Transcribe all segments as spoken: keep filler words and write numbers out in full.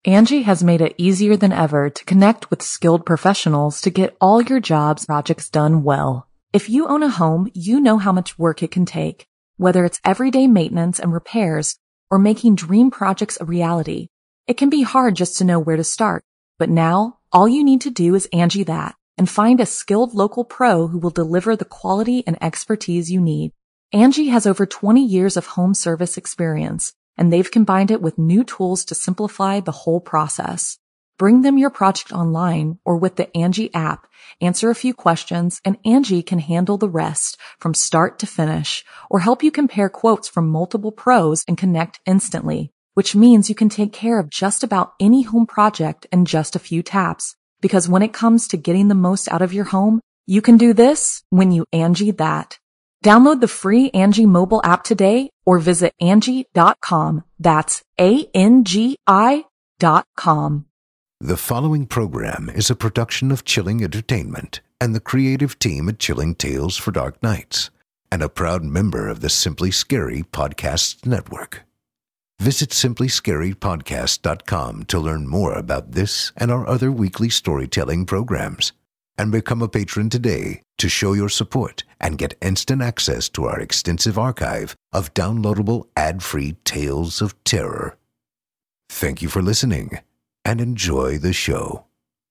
Angie has made it easier than ever to connect with skilled professionals to get all your jobs projects done well. If you own a home, you know how much work it can take, whether it's everyday maintenance and repairs or making dream projects a reality. It can be hard just to know where to start, but now all you need to do is Angie that and find a skilled local pro who will deliver the quality and expertise you need. Angie has over twenty years of home service experience, and they've combined it with new tools to simplify the whole process. Bring them your project online or with the Angie app, answer a few questions, and Angie can handle the rest from start to finish, or help you compare quotes from multiple pros and connect instantly, which means you can take care of just about any home project in just a few taps. Because when it comes to getting the most out of your home, you can do this when you Angie that. Download the free Angie mobile app today or visit Angie dot com. That's A N G I dot com. The following program is a production of Chilling Entertainment and the creative team at Chilling Tales for Dark Nights, and a proud member of the Simply Scary Podcasts Network. Visit simply scary podcast dot com to learn more about this and our other weekly storytelling programs. And become a patron today to show your support and get instant access to our extensive archive of downloadable ad-free tales of terror. Thank you for listening and enjoy the show.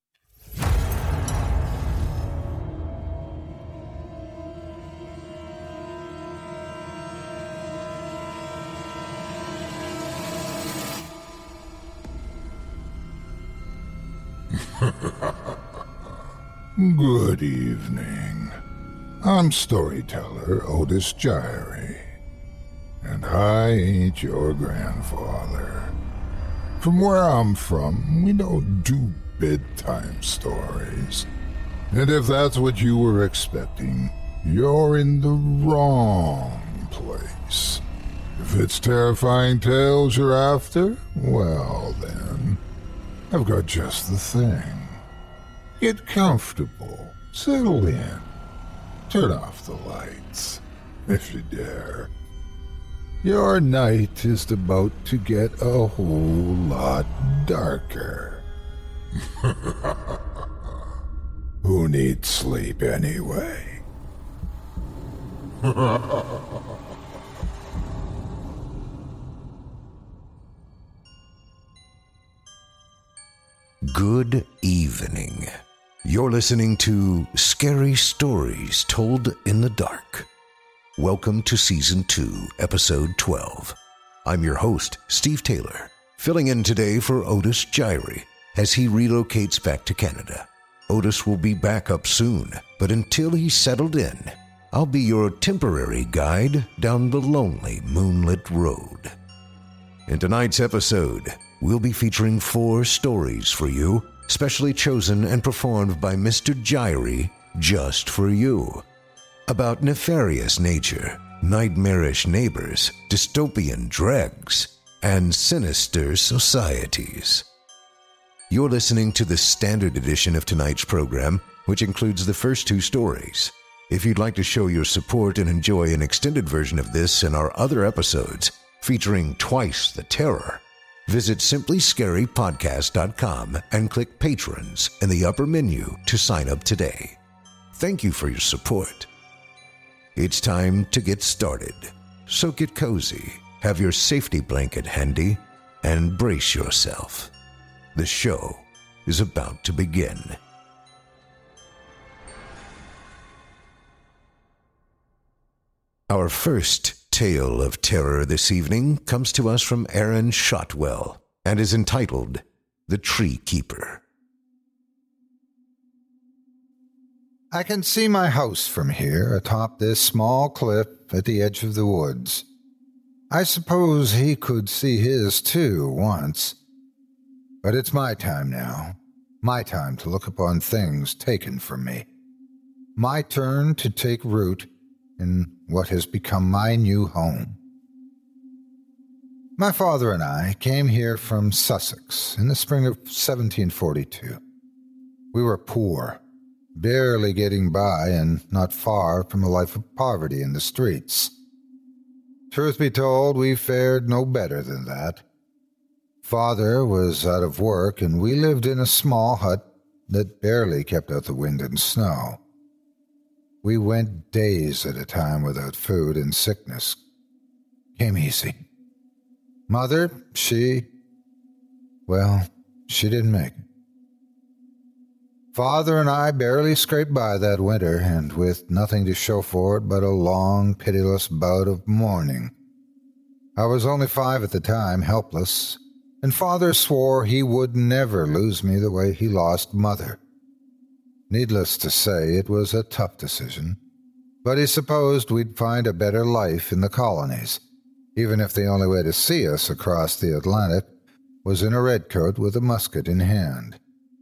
Good evening. I'm storyteller Otis Gyrie, and I ain't your grandfather. From where I'm from, we don't do bedtime stories. And if that's what you were expecting, you're in the wrong place. If it's terrifying tales you're after, well then, I've got just the thing. Get comfortable, settle in, turn off the lights, if you dare. Your night is about to get a whole lot darker. Who needs sleep anyway? Good evening. You're listening to Scary Stories Told in the Dark. Welcome to Season two, Episode twelve. I'm your host, Steve Taylor, filling in today for Otis Gyrie as he relocates back to Canada. Otis will be back up soon, but until he's settled in, I'll be your temporary guide down the lonely moonlit road. In tonight's episode, we'll be featuring four stories for you, specially chosen and performed by Mister Gyrie just for you. About nefarious nature, nightmarish neighbors, dystopian dregs, and sinister societies. You're listening to the standard edition of tonight's program, which includes the first two stories. If you'd like to show your support and enjoy an extended version of this and our other episodes, featuring twice the terror, visit simply scary podcast dot com and click Patrons in the upper menu to sign up today. Thank you for your support. It's time to get started, so get cozy, have your safety blanket handy, and brace yourself. The show is about to begin. Our first tale of terror this evening comes to us from Aaron Shotwell and is entitled The Tree Keeper. I can see my house from here atop this small cliff at the edge of the woods. I suppose he could see his too once. But it's my time now, my time to look upon things taken from me. My turn to take root in what has become my new home. My father and I came here from Sussex in the spring of seventeen forty-two. We were poor, barely getting by and not far from a life of poverty in the streets. Truth be told, we fared no better than that. Father was out of work, and we lived in a small hut that barely kept out the wind and snow. We went days at a time without food, and sickness came easy. Mother, she, well, she didn't make it. Father and I barely scraped by that winter, and with nothing to show for it but a long, pitiless bout of mourning. I was only five at the time, helpless, and Father swore he would never lose me the way he lost Mother. Needless to say, it was a tough decision, but he supposed we'd find a better life in the colonies, even if the only way to see us across the Atlantic was in a redcoat with a musket in hand.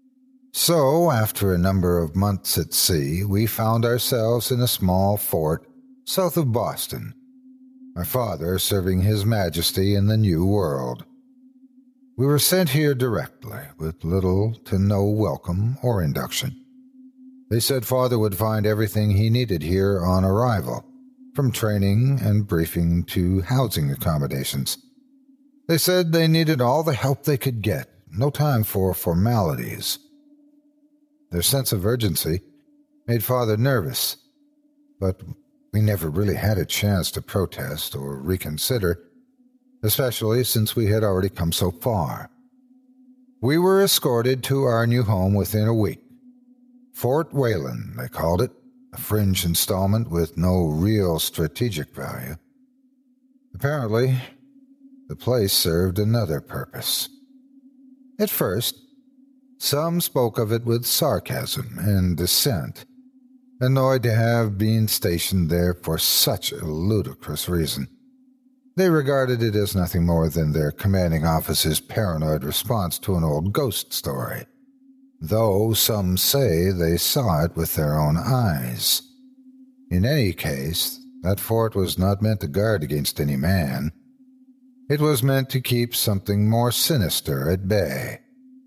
So, after a number of months at sea, we found ourselves in a small fort south of Boston, my father serving His Majesty in the New World. We were sent here directly, with little to no welcome or induction. They said Father would find everything he needed here on arrival, from training and briefing to housing accommodations. They said they needed all the help they could get, no time for formalities. Their sense of urgency made Father nervous, but we never really had a chance to protest or reconsider, especially since we had already come so far. We were escorted to our new home within a week. Fort Wayland, they called it, a fringe installment with no real strategic value. Apparently, the place served another purpose. At first, some spoke of it with sarcasm and dissent, annoyed to have been stationed there for such a ludicrous reason. They regarded it as nothing more than their commanding officer's paranoid response to an old ghost story, though some say they saw it with their own eyes. In any case, that fort was not meant to guard against any man. It was meant to keep something more sinister at bay.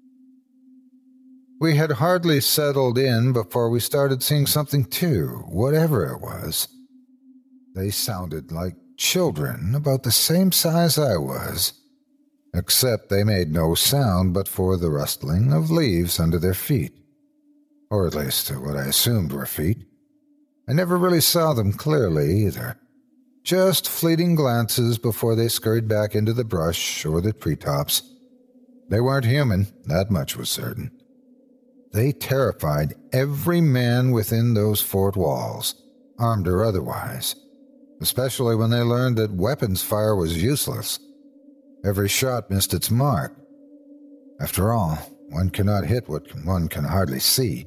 We had hardly settled in before we started seeing something too, whatever it was. They sounded like children, about the same size I was, except they made no sound but for the rustling of leaves under their feet, or at least what I assumed were feet. I never really saw them clearly either, just fleeting glances before they scurried back into the brush or the treetops. They weren't human, that much was certain. They terrified every man within those fort walls, armed or otherwise, especially when they learned that weapons fire was useless. Every shot missed its mark. After all, one cannot hit what one can hardly see.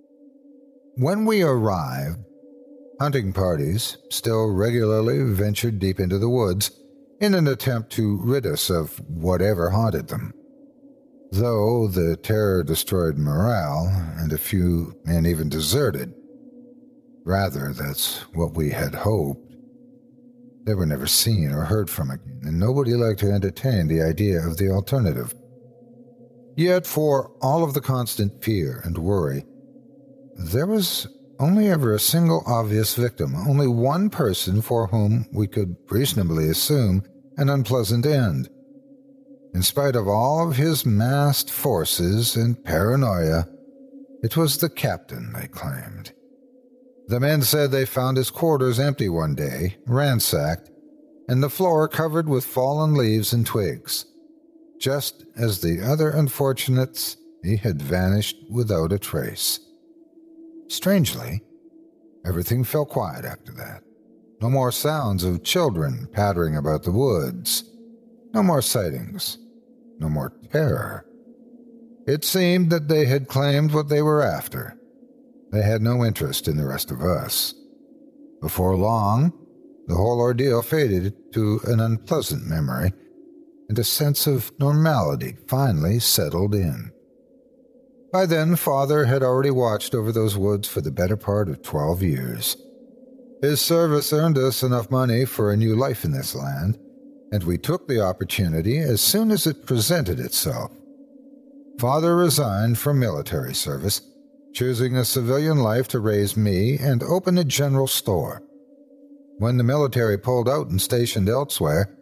When we arrived, hunting parties still regularly ventured deep into the woods in an attempt to rid us of whatever haunted them. Though the terror destroyed morale, and a few men even deserted. Rather, that's what we had hoped. They were never seen or heard from again, and nobody liked to entertain the idea of the alternative. Yet, for all of the constant fear and worry, there was only ever a single obvious victim, only one person for whom we could reasonably assume an unpleasant end. In spite of all of his massed forces and paranoia, it was the captain, they claimed. The men said they found his quarters empty one day, ransacked, and the floor covered with fallen leaves and twigs. Just as the other unfortunates, he had vanished without a trace. Strangely, everything fell quiet after that. No more sounds of children pattering about the woods. No more sightings. No more terror. It seemed that they had claimed what they were after. They had no interest in the rest of us. Before long, the whole ordeal faded to an unpleasant memory, and a sense of normality finally settled in. By then, Father had already watched over those woods for the better part of twelve years. His service earned us enough money for a new life in this land, and we took the opportunity as soon as it presented itself. Father resigned from military service, choosing a civilian life to raise me and open a general store. When the military pulled out and stationed elsewhere,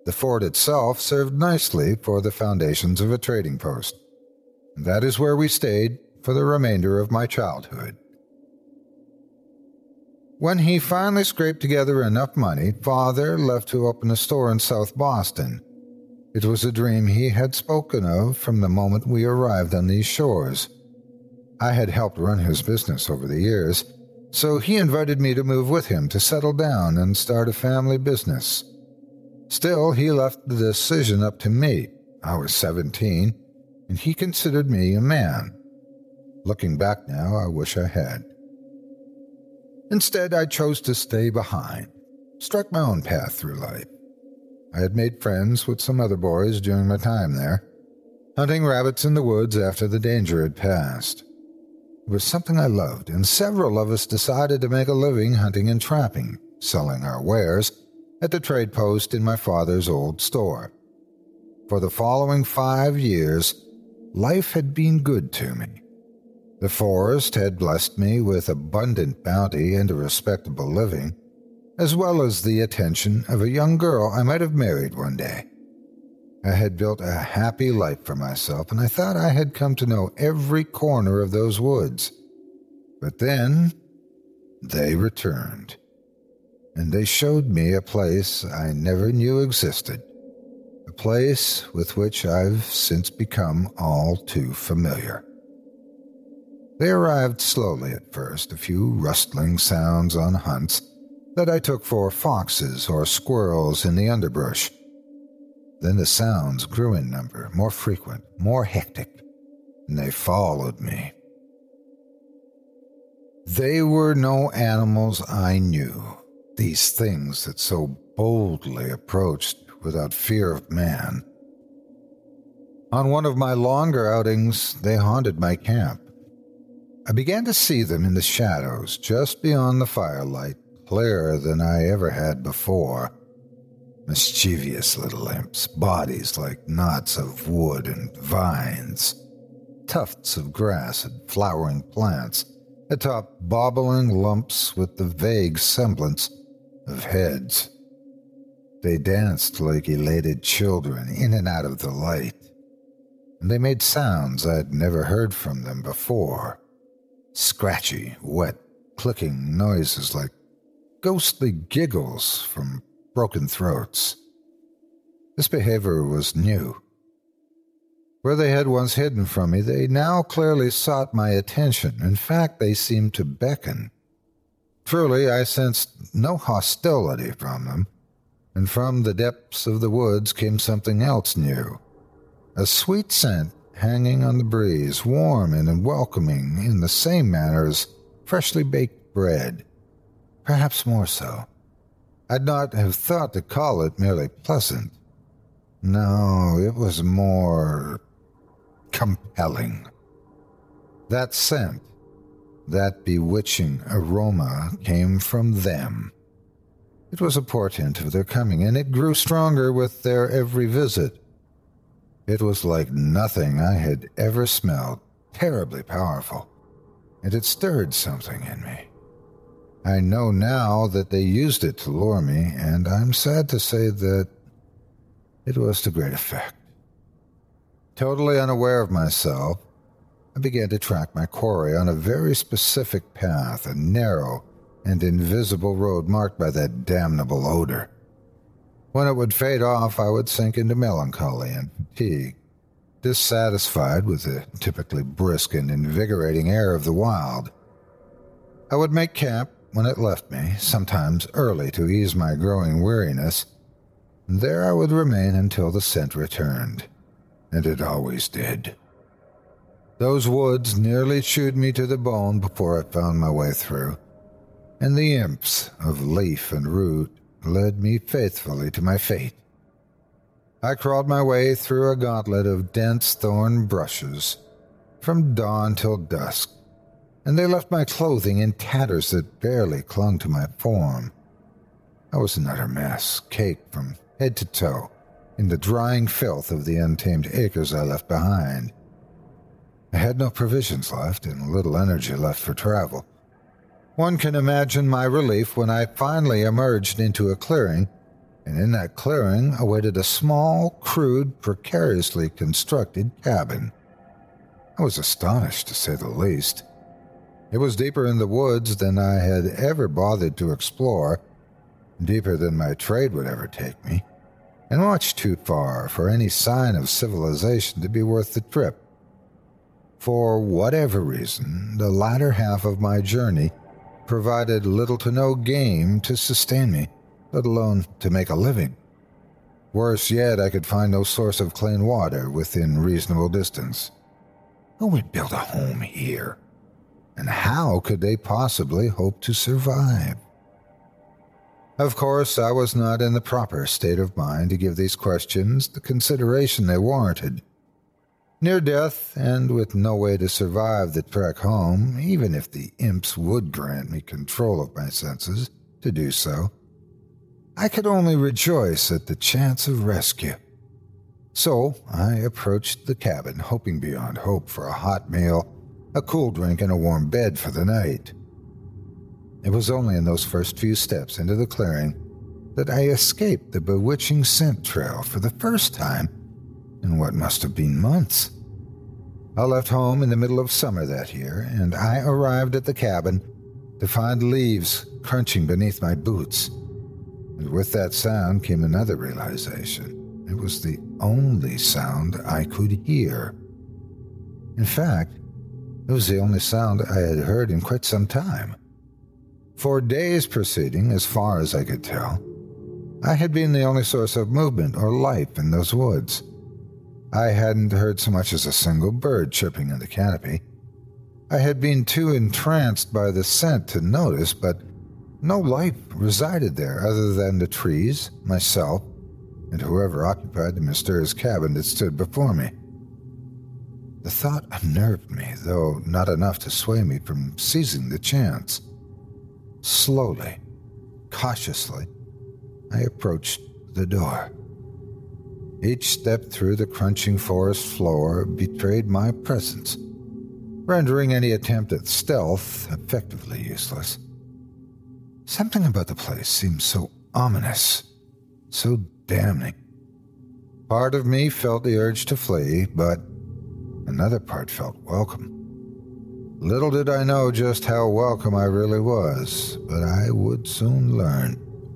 The fort itself served nicely for the foundations of a trading post. That is where we stayed for the remainder of my childhood. When he finally scraped together enough money, Father left to open a store in South Boston. It was a dream he had spoken of from the moment we arrived on these shores. I had helped run his business over the years, so he invited me to move with him to settle down and start a family business. Still, he left the decision up to me. I was seventeen, and he considered me a man. Looking back now, I wish I had. Instead, I chose to stay behind, strike my own path through life. I had made friends with some other boys during my time there, hunting rabbits in the woods after the danger had passed. It was something I loved, and several of us decided to make a living hunting and trapping, selling our wares at the trade post in my father's old store. For the following five years, life had been good to me. The forest had blessed me with abundant bounty and a respectable living, as well as the attention of a young girl I might have married one day. I had built a happy life for myself, and I thought I had come to know every corner of those woods. But then they returned, and they showed me a place I never knew existed, a place with which I've since become all too familiar. They arrived slowly at first, a few rustling sounds on hunts that I took for foxes or squirrels in the underbrush. Then the sounds grew in number, more frequent, more hectic, and they followed me. They were no animals I knew, these things that so boldly approached without fear of man. On one of my longer outings, they haunted my camp. I began to see them in the shadows just beyond the firelight, clearer than I ever had before. Mischievous little imps, bodies like knots of wood and vines, tufts of grass and flowering plants, atop bobbling lumps with the vague semblance of heads. They danced like elated children in and out of the light, and they made sounds I'd never heard from them before. Scratchy, wet, clicking noises like ghostly giggles from broken throats. This behavior was new. Where they had once hidden from me, they now clearly sought my attention. In fact, they seemed to beckon. Truly, I sensed no hostility from them, and from the depths of the woods came something else new. A sweet scent hanging on the breeze, warm and welcoming in the same manner as freshly baked bread, perhaps more so. I'd not have thought to call it merely pleasant. No, it was more compelling. That scent, that bewitching aroma came from them. It was a portent of their coming, and it grew stronger with their every visit. It was like nothing I had ever smelled, terribly powerful, and it stirred something in me. I know now that they used it to lure me, and I'm sad to say that it was to great effect. Totally unaware of myself, I began to track my quarry on a very specific path, a narrow and invisible road marked by that damnable odor. When it would fade off, I would sink into melancholy and fatigue, dissatisfied with the typically brisk and invigorating air of the wild. I would make camp when it left me, sometimes early to ease my growing weariness, and there I would remain until the scent returned, and it always did. Those woods nearly chewed me to the bone before I found my way through, and the imps of leaf and root led me faithfully to my fate. I crawled my way through a gauntlet of dense thorn brushes, from dawn till dusk, and they left my clothing in tatters that barely clung to my form. I was an utter mess, caked from head to toe in the drying filth of the untamed acres I left behind. I had no provisions left and little energy left for travel. One can imagine my relief when I finally emerged into a clearing and in that clearing awaited a small, crude, precariously constructed cabin. I was astonished, to say the least. It was deeper in the woods than I had ever bothered to explore, deeper than my trade would ever take me, and much too far for any sign of civilization to be worth the trip. For whatever reason, the latter half of my journey provided little to no game to sustain me, let alone to make a living. Worse yet, I could find no source of clean water within reasonable distance. Who would build a home here? And how could they possibly hope to survive? Of course, I was not in the proper state of mind to give these questions the consideration they warranted. Near death, and with no way to survive the trek home, even if the imps would grant me control of my senses to do so, I could only rejoice at the chance of rescue. So I approached the cabin, hoping beyond hope for a hot meal, a cool drink, and a warm bed for the night. It was only in those first few steps into the clearing that I escaped the bewitching scent trail for the first time in what must have been months. I left home in the middle of summer that year, and I arrived at the cabin to find leaves crunching beneath my boots. And with that sound came another realization. It was the only sound I could hear. In fact, it was the only sound I had heard in quite some time. For days preceding, as far as I could tell, I had been the only source of movement or life in those woods. I hadn't heard so much as a single bird chirping in the canopy. I had been too entranced by the scent to notice, but no life resided there other than the trees, myself, and whoever occupied the mysterious cabin that stood before me. The thought unnerved me, though not enough to sway me from seizing the chance. Slowly, cautiously, I approached the door. Each step through the crunching forest floor betrayed my presence, rendering any attempt at stealth effectively useless. Something about the place seemed so ominous, so damning. Part of me felt the urge to flee, but another part felt welcome. Little did I know just how welcome I really was, but I would soon learn.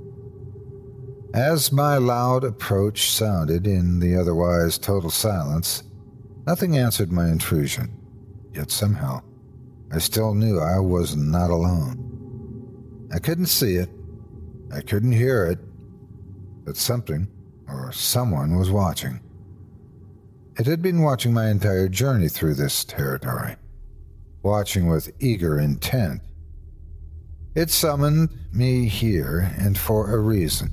As my loud approach sounded in the otherwise total silence, nothing answered my intrusion, yet somehow I still knew I was not alone. I couldn't see it, I couldn't hear it, but something or someone was watching. It had been watching my entire journey through this territory, watching with eager intent. It summoned me here, and for a reason.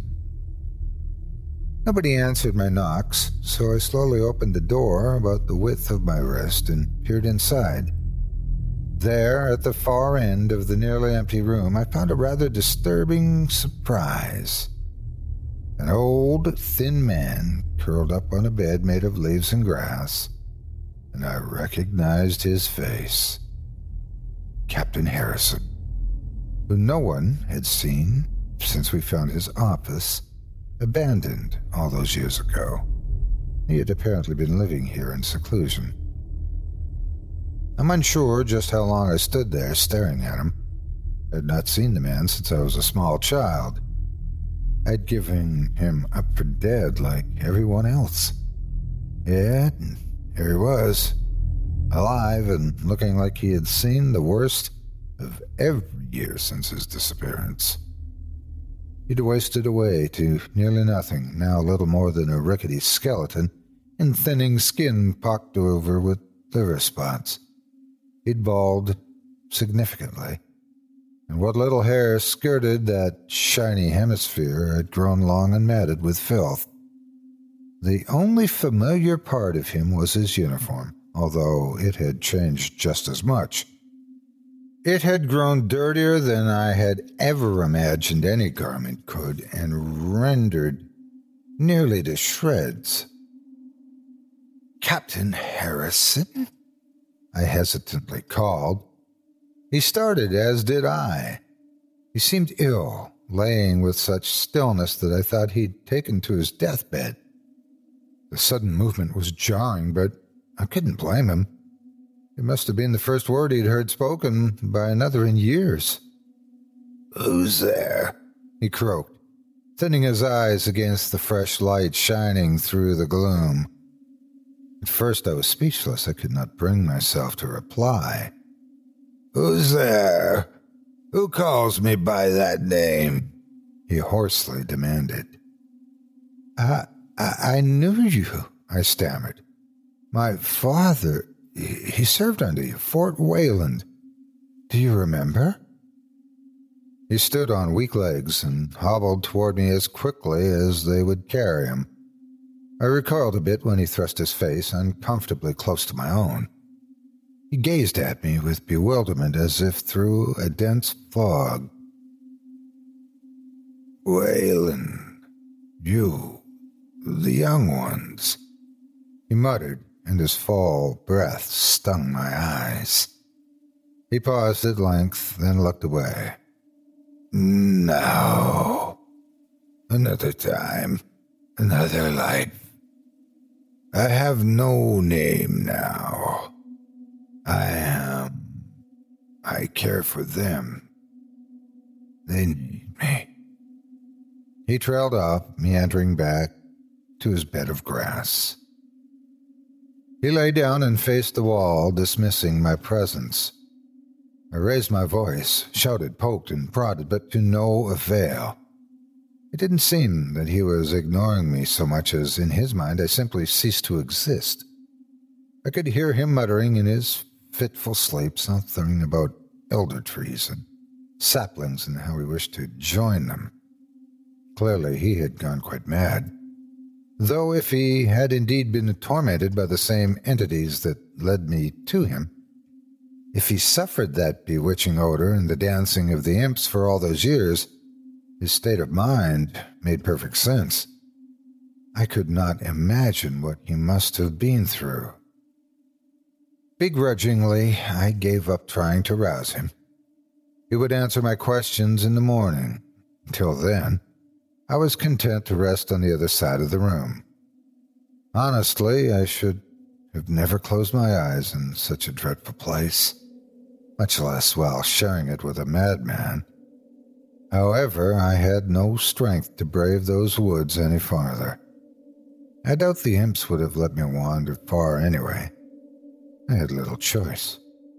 Nobody answered my knocks, so I slowly opened the door about the width of my wrist and peered inside. There, at the far end of the nearly empty room, I found a rather disturbing surprise. An old, thin man curled up on a bed made of leaves and grass, and I recognized his face. Captain Harrison, who no one had seen since we found his office abandoned all those years ago. He had apparently been living here in seclusion. I'm unsure just how long I stood there staring at him. I had not seen the man since I was a small child. I'd given him up for dead like everyone else. Yet, here he was, alive and looking like he had seen the worst of every year since his disappearance. He'd wasted away to nearly nothing, now little more than a rickety skeleton, and thinning skin pocked over with liver spots. He'd bald significantly, and what little hair skirted that shiny hemisphere had grown long and matted with filth. The only familiar part of him was his uniform, although it had changed just as much. It had grown dirtier than I had ever imagined any garment could, and rendered nearly to shreds. Captain Harrison? I hesitantly called. He started, as did I. He seemed ill, laying with such stillness that I thought he'd taken to his deathbed. The sudden movement was jarring, but I couldn't blame him. It must have been the first word he'd heard spoken by another in years. "Who's there?" he croaked, thinning his eyes against the fresh light shining through the gloom. At first I was speechless. I could not bring myself to reply. "Who's there? Who calls me by that name?" he hoarsely demanded. I, I, I knew you," I stammered. "My father, he, he served under you, Fort Wayland. Do you remember?" He stood on weak legs and hobbled toward me as quickly as they would carry him. I recoiled a bit when he thrust his face uncomfortably close to my own. He gazed at me with bewilderment as if through a dense fog. "Wayland, you, the young ones," he muttered, and his fall breath stung my eyes. He paused at length, then looked away. "Now, another time, another life. I have no name now. I am. I care for them. They need me." He trailed off, meandering back to his bed of grass. He lay down and faced the wall, dismissing my presence. I raised my voice, shouted, poked, and prodded, but to no avail. It didn't seem that he was ignoring me so much as, in his mind, I simply ceased to exist. I could hear him muttering in his fitful sleep something about elder trees and saplings and how he wished to join them. Clearly he had gone quite mad, though if he had indeed been tormented by the same entities that led me to him, if he suffered that bewitching odor and the dancing of the imps for all those years, his state of mind made perfect sense. I could not imagine what he must have been through. Begrudgingly, I gave up trying to rouse him. He would answer my questions in the morning. Till then, I was content to rest on the other side of the room. Honestly, I should have never closed my eyes in such a dreadful place, much less while sharing it with a madman. However, I had no strength to brave those woods any farther. I doubt the imps would have let me wander far anyway. I had little choice.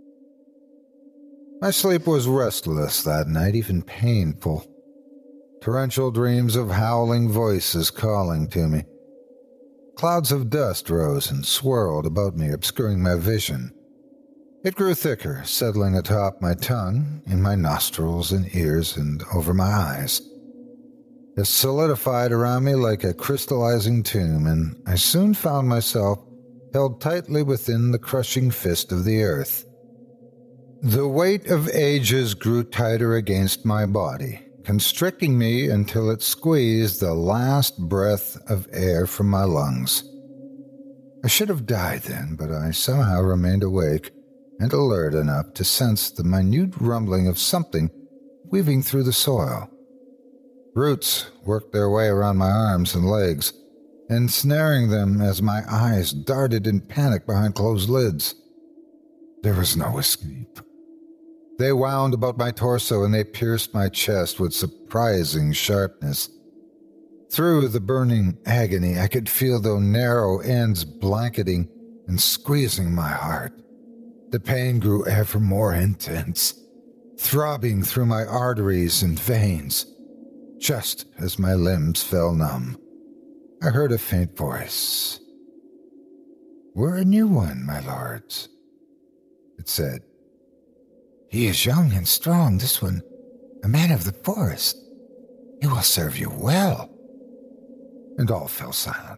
My sleep was restless that night, even painful. Torrential dreams of howling voices calling to me. Clouds of dust rose and swirled about me, obscuring my vision. It grew thicker, settling atop my tongue, in my nostrils and ears, and over my eyes. It solidified around me like a crystallizing tomb, and I soon found myself held tightly within the crushing fist of the earth. The weight of ages grew tighter against my body, constricting me until it squeezed the last breath of air from my lungs. I should have died then, but I somehow remained awake and alert enough to sense the minute rumbling of something weaving through the soil. Roots worked their way around my arms and legs, ensnaring them as my eyes darted in panic behind closed lids. There was no escape. They wound about my torso and they pierced my chest with surprising sharpness. Through the burning agony, I could feel the narrow ends blanketing and squeezing my heart. The pain grew ever more intense, throbbing through my arteries and veins. Just as my limbs fell numb, I heard a faint voice. "We're a new one, my lords," it said. "He is young and strong, this one, a man of the forest. He will serve you well." And all fell silent.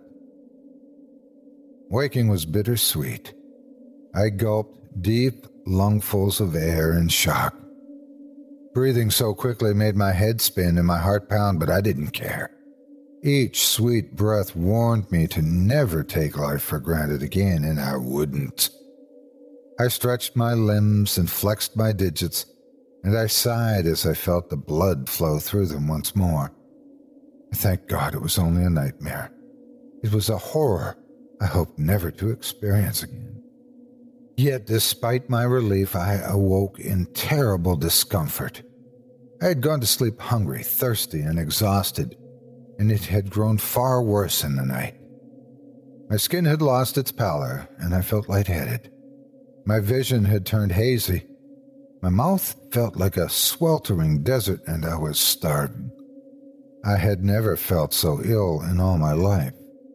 Waking was bittersweet. I gulped deep lungfuls of air in shock. Breathing so quickly made my head spin and my heart pound, but I didn't care. Each sweet breath warned me to never take life for granted again, and I wouldn't. I stretched my limbs and flexed my digits, and I sighed as I felt the blood flow through them once more. Thank God it was only a nightmare. It was a horror I hoped never to experience again. Yet, despite my relief, I awoke in terrible discomfort. I had gone to sleep hungry, thirsty, and exhausted, and it had grown far worse in the night. My skin had lost its pallor, and I felt lightheaded. My vision had turned hazy. My mouth felt like a sweltering desert, and I was starving. I had never felt so ill in all my life.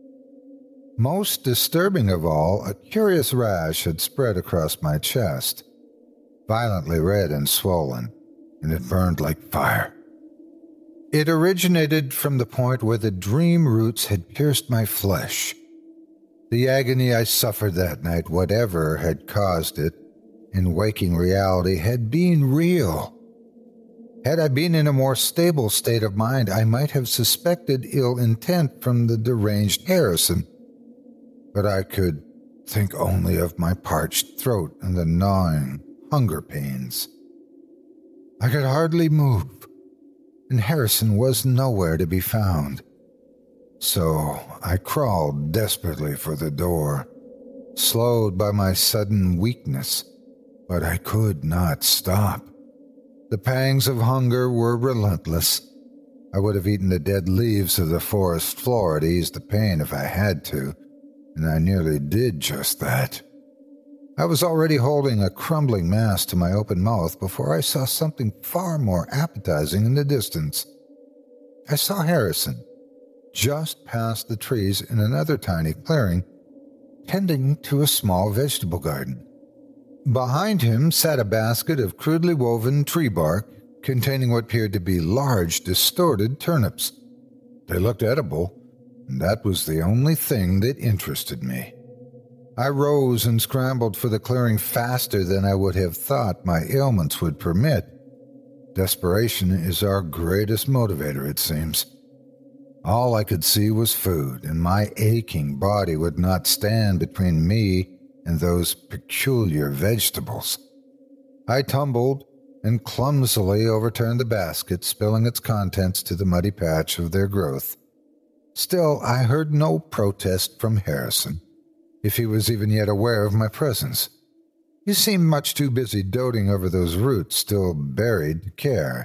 Most disturbing of all, a curious rash had spread across my chest, violently red and swollen, and it burned like fire. It originated from the point where the dream roots had pierced my flesh. The agony I suffered that night, whatever had caused it, in waking reality, had been real. Had I been in a more stable state of mind, I might have suspected ill intent from the deranged Harrison, but I could think only of my parched throat and the gnawing hunger pains. I could hardly move, and Harrison was nowhere to be found. So I crawled desperately for the door, slowed by my sudden weakness, but I could not stop. The pangs of hunger were relentless. I would have eaten the dead leaves of the forest floor to ease the pain if I had to, and I nearly did just that. I was already holding a crumbling mass to my open mouth before I saw something far more appetizing in the distance. I saw Harrison, just past the trees in another tiny clearing, tending to a small vegetable garden. Behind him sat a basket of crudely woven tree bark containing what appeared to be large, distorted turnips. They looked edible, and that was the only thing that interested me. I rose and scrambled for the clearing faster than I would have thought my ailments would permit. Desperation is our greatest motivator, it seems. All I could see was food, and my aching body would not stand between me and those peculiar vegetables. I tumbled and clumsily overturned the basket, spilling its contents to the muddy patch of their growth. Still, I heard no protest from Harrison, if he was even yet aware of my presence. He seemed much too busy doting over those roots still buried to care.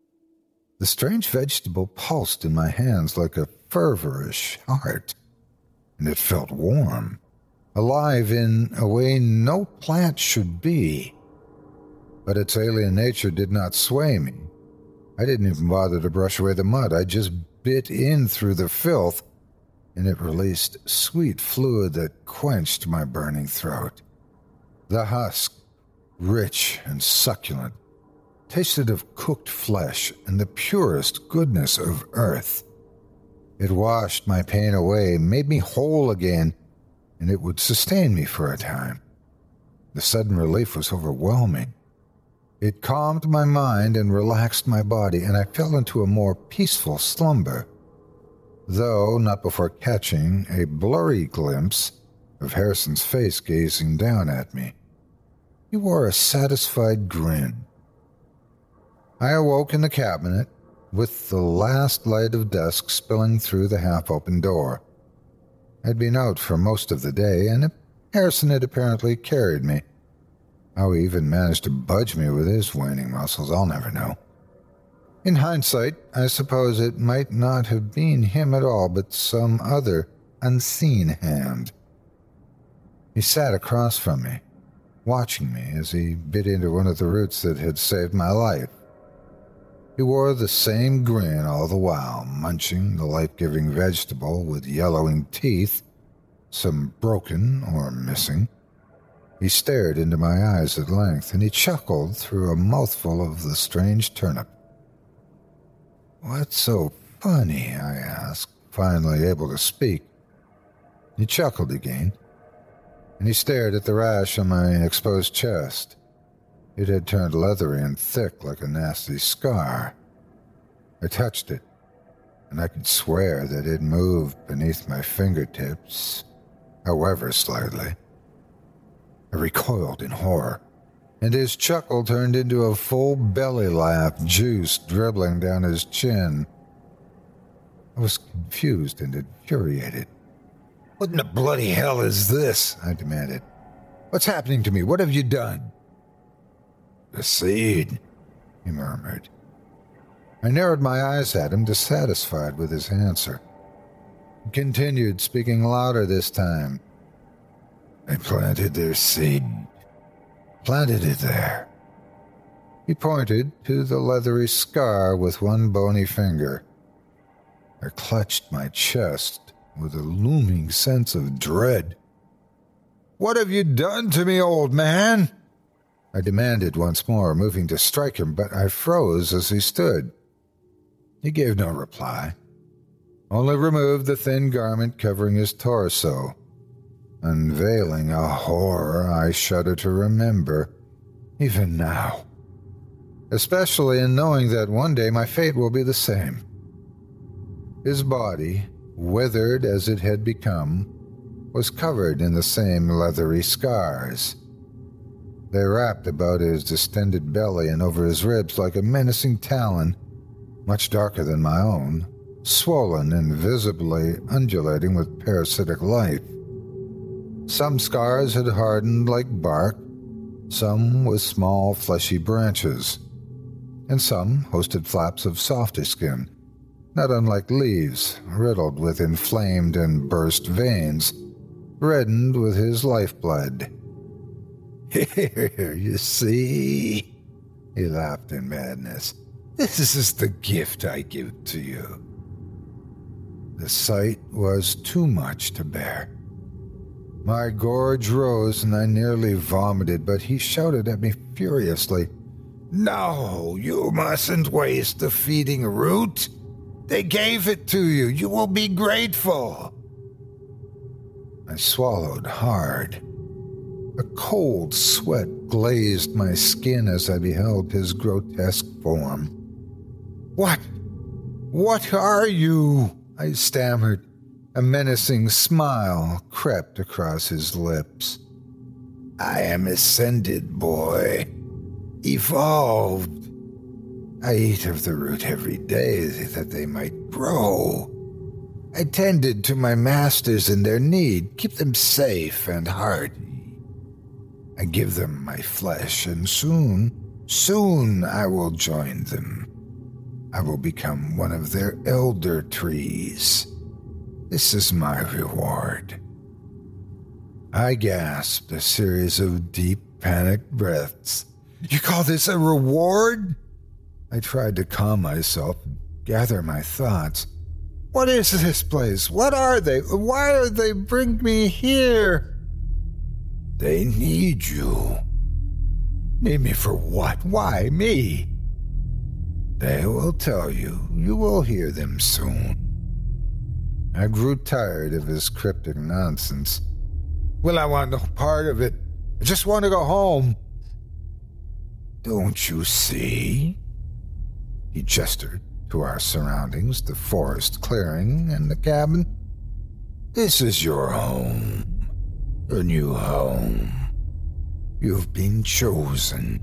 The strange vegetable pulsed in my hands like a feverish heart, and it felt warm, alive in a way no plant should be. But its alien nature did not sway me. I didn't even bother to brush away the mud. I just bit in through the filth, and it released sweet fluid that quenched my burning throat. The husk, rich and succulent, tasted of cooked flesh and the purest goodness of earth. It washed my pain away, made me whole again, and it would sustain me for a time. The sudden relief was overwhelming. It calmed my mind and relaxed my body, and I fell into a more peaceful slumber, though not before catching a blurry glimpse of Harrison's face gazing down at me. He wore a satisfied grin. I awoke in the cabinet, with the last light of dusk spilling through the half-open door. I'd been out for most of the day, and Harrison had apparently carried me. How he even managed to budge me with his waning muscles, I'll never know. In hindsight, I suppose it might not have been him at all, but some other unseen hand. He sat across from me, watching me as he bit into one of the roots that had saved my life. He wore the same grin all the while, munching the life-giving vegetable with yellowing teeth, some broken or missing. He stared into my eyes at length, and he chuckled through a mouthful of the strange turnip. "What's so funny?" I asked, finally able to speak. He chuckled again, and he stared at the rash on my exposed chest. It had turned leathery and thick like a nasty scar. I touched it, and I could swear that it moved beneath my fingertips, however slightly. I recoiled in horror. and his chuckle turned into a full belly laugh, juice dribbling down his chin. I was confused and infuriated. "What in the bloody hell is this?" I demanded. "What's happening to me? What have you done?" "The seed," he murmured. I narrowed my eyes at him, dissatisfied with his answer. He continued, speaking louder this time. "I planted their seed. Planted it there." He pointed to the leathery scar with one bony finger. I clutched my chest with a looming sense of dread. "What have you done to me, old man?" I demanded once more, moving to strike him, but I froze as he stood. He gave no reply, only removed the thin garment covering his torso, unveiling a horror I shudder to remember, even now, especially in knowing that one day my fate will be the same. His body, withered as it had become, was covered in the same leathery scars. They wrapped about his distended belly and over his ribs like a menacing talon, much darker than my own, swollen and visibly undulating with parasitic life. Some scars had hardened like bark, some with small fleshy branches, and some hosted flaps of softer skin, not unlike leaves, riddled with inflamed and burst veins, reddened with his lifeblood. "Here, you see," he laughed in madness. "This is the gift I give to you." The sight was too much to bear. My gorge rose and I nearly vomited, but he shouted at me furiously, "No, you mustn't waste the feeding root. They gave it to you. You will be grateful." I swallowed hard. A cold sweat glazed my skin as I beheld his grotesque form. "What? What are you?" I stammered. A menacing smile crept across his lips. "I am ascended, boy. Evolved. I eat of the root every day that they might grow. I tended to my masters in their need, keep them safe and hardy. I give them my flesh, and soon, soon I will join them. I will become one of their elder trees. This is my reward." I gasped a series of deep, panicked breaths. "You call this a reward?" I tried to calm myself and gather my thoughts. "What is this place? What are they? Why are they bring me here?" "They need you." "Need me for what? Why me?" "They will tell you. You will hear them soon." I grew tired of his cryptic nonsense. "Well, I want no part of it. I just want to go home." "Don't you see?" He gestured to our surroundings, the forest clearing and the cabin. "This is your home. A new home. You've been chosen."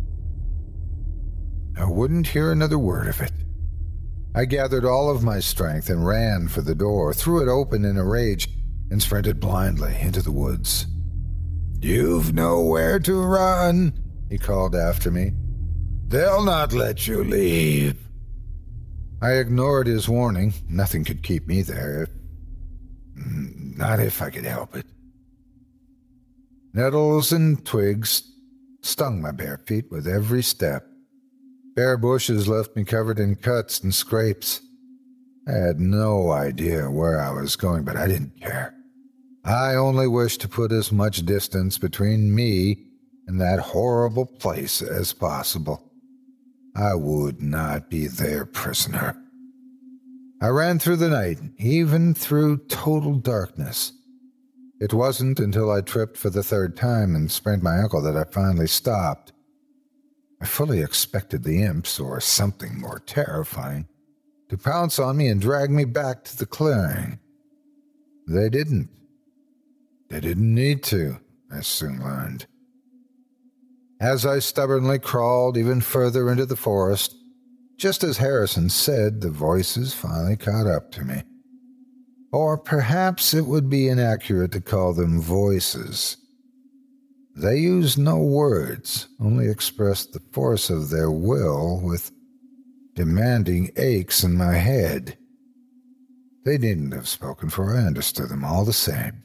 I wouldn't hear another word of it. I gathered all of my strength and ran for the door, threw it open in a rage, and sprinted blindly into the woods. "You've nowhere to run," he called after me. "They'll not let you leave." I ignored his warning. Nothing could keep me there. Not if I could help it. Nettles and twigs stung my bare feet with every step. Bare bushes left me covered in cuts and scrapes. I had no idea where I was going, but I didn't care. I only wished to put as much distance between me and that horrible place as possible. I would not be their prisoner. I ran through the night, even through total darkness. It wasn't until I tripped for the third time and sprained my ankle that I finally stopped. I fully expected the imps, or something more terrifying, to pounce on me and drag me back to the clearing. They didn't. They didn't need to, I soon learned. As I stubbornly crawled even further into the forest, just as Harrison said, the voices finally caught up to me. Or perhaps it would be inaccurate to call them voices. They used no words, only expressed the force of their will with demanding aches in my head. They needn't have spoken, for I understood them all the same.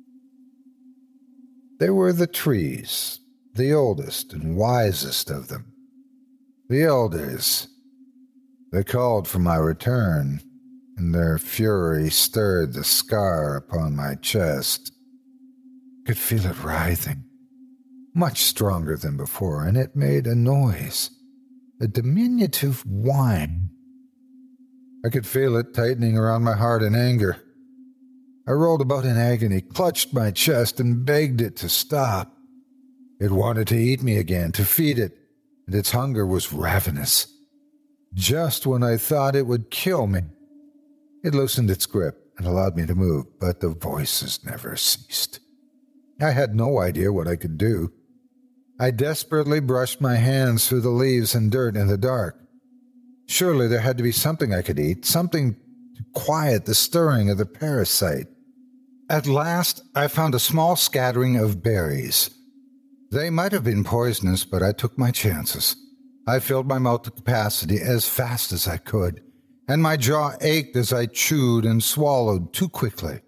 They were the trees, the oldest and wisest of them. The elders. They called for my return, and their fury stirred the scar upon my chest. I could feel it writhing, much stronger than before, and it made a noise, a diminutive whine. I could feel it tightening around my heart in anger. I rolled about in agony, clutched my chest, and begged it to stop. It wanted to eat me again, to feed it, and its hunger was ravenous. Just when I thought it would kill me, it loosened its grip and allowed me to move, but the voices never ceased. I had no idea what I could do. I desperately brushed my hands through the leaves and dirt in the dark. Surely there had to be something I could eat, something to quiet the stirring of the parasite. At last, I found a small scattering of berries. They might have been poisonous, but I took my chances. I filled my mouth to capacity as fast as I could, and my jaw ached as I chewed and swallowed too quickly.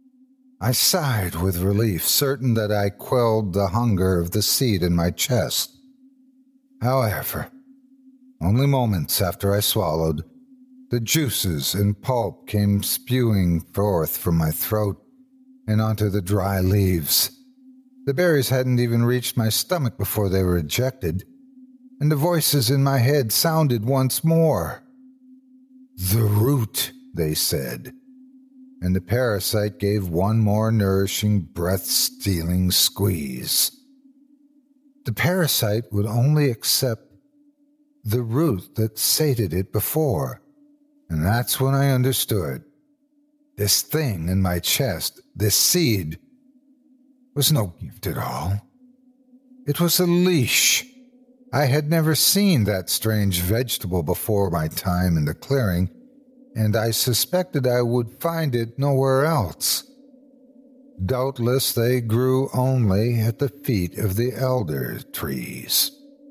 I sighed with relief, certain that I quelled the hunger of the seed in my chest. However, only moments after I swallowed, the juices and pulp came spewing forth from my throat and onto the dry leaves. The berries hadn't even reached my stomach before they were ejected, and the voices in my head sounded once more. "The root," they said, and the parasite gave one more nourishing, breath-stealing squeeze. The parasite would only accept the root that sated it before, and that's when I understood. This thing in my chest, this seed, was no gift at all. It was a leash. I had never seen that strange vegetable before my time in the clearing, and I suspected I would find it nowhere else. Doubtless they grew only at the feet of the elder trees.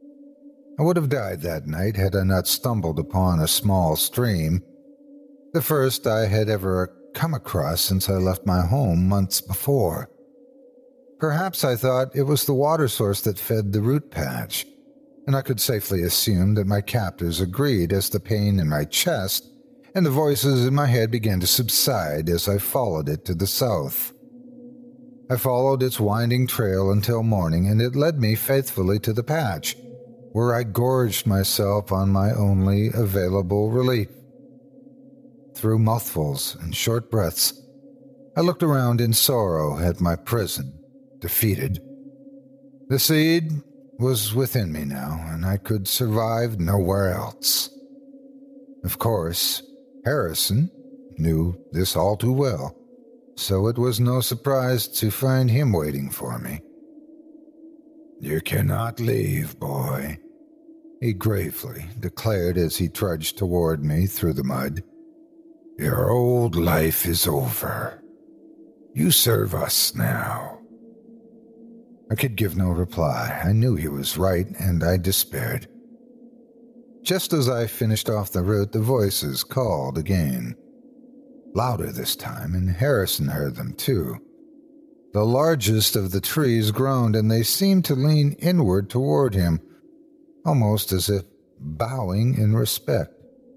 I would have died that night had I not stumbled upon a small stream, the first I had ever come across since I left my home months before. Perhaps I thought it was the water source that fed the root patch, and I could safely assume that my captors agreed as the pain in my chest and the voices in my head began to subside as I followed it to the south. I followed its winding trail until morning, and it led me faithfully to the patch, where I gorged myself on my only available relief. Through mouthfuls and short breaths, I looked around in sorrow at my prison, defeated. The seed was within me now, and I could survive nowhere else. Of course, Harrison knew this all too well, so it was no surprise to find him waiting for me. "You cannot leave, boy," he gravely declared as he trudged toward me through the mud. "Your old life is over. You serve us now." I could give no reply. I knew he was right, and I despaired. Just as I finished off the route, the voices called again. Louder this time, and Harrison heard them too. The largest of the trees groaned, and they seemed to lean inward toward him, almost as if bowing in respect.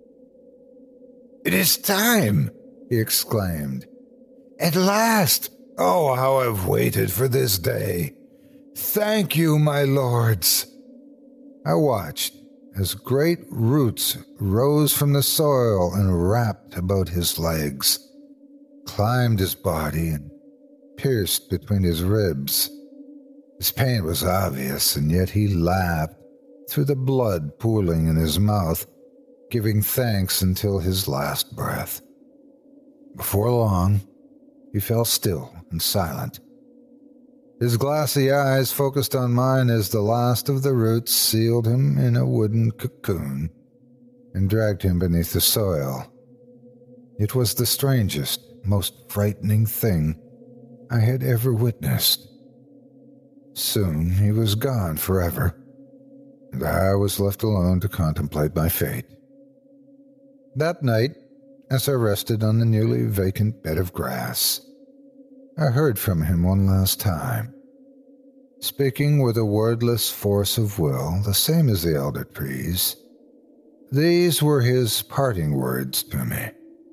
"It is time!" he exclaimed. "At last! Oh, how I've waited for this day! Thank you, my lords!" I watched as great roots rose from the soil and wrapped about his legs, climbed his body, and pierced between his ribs. His pain was obvious, and yet he laughed through the blood pooling in his mouth, giving thanks until his last breath. Before long, he fell still and silent. His glassy eyes focused on mine as the last of the roots sealed him in a wooden cocoon and dragged him beneath the soil. It was the strangest, most frightening thing I had ever witnessed. Soon he was gone forever, and I was left alone to contemplate my fate. That night, as I rested on the nearly vacant bed of grass, I heard from him one last time, speaking with a wordless force of will, the same as the elder trees. These were his parting words to me.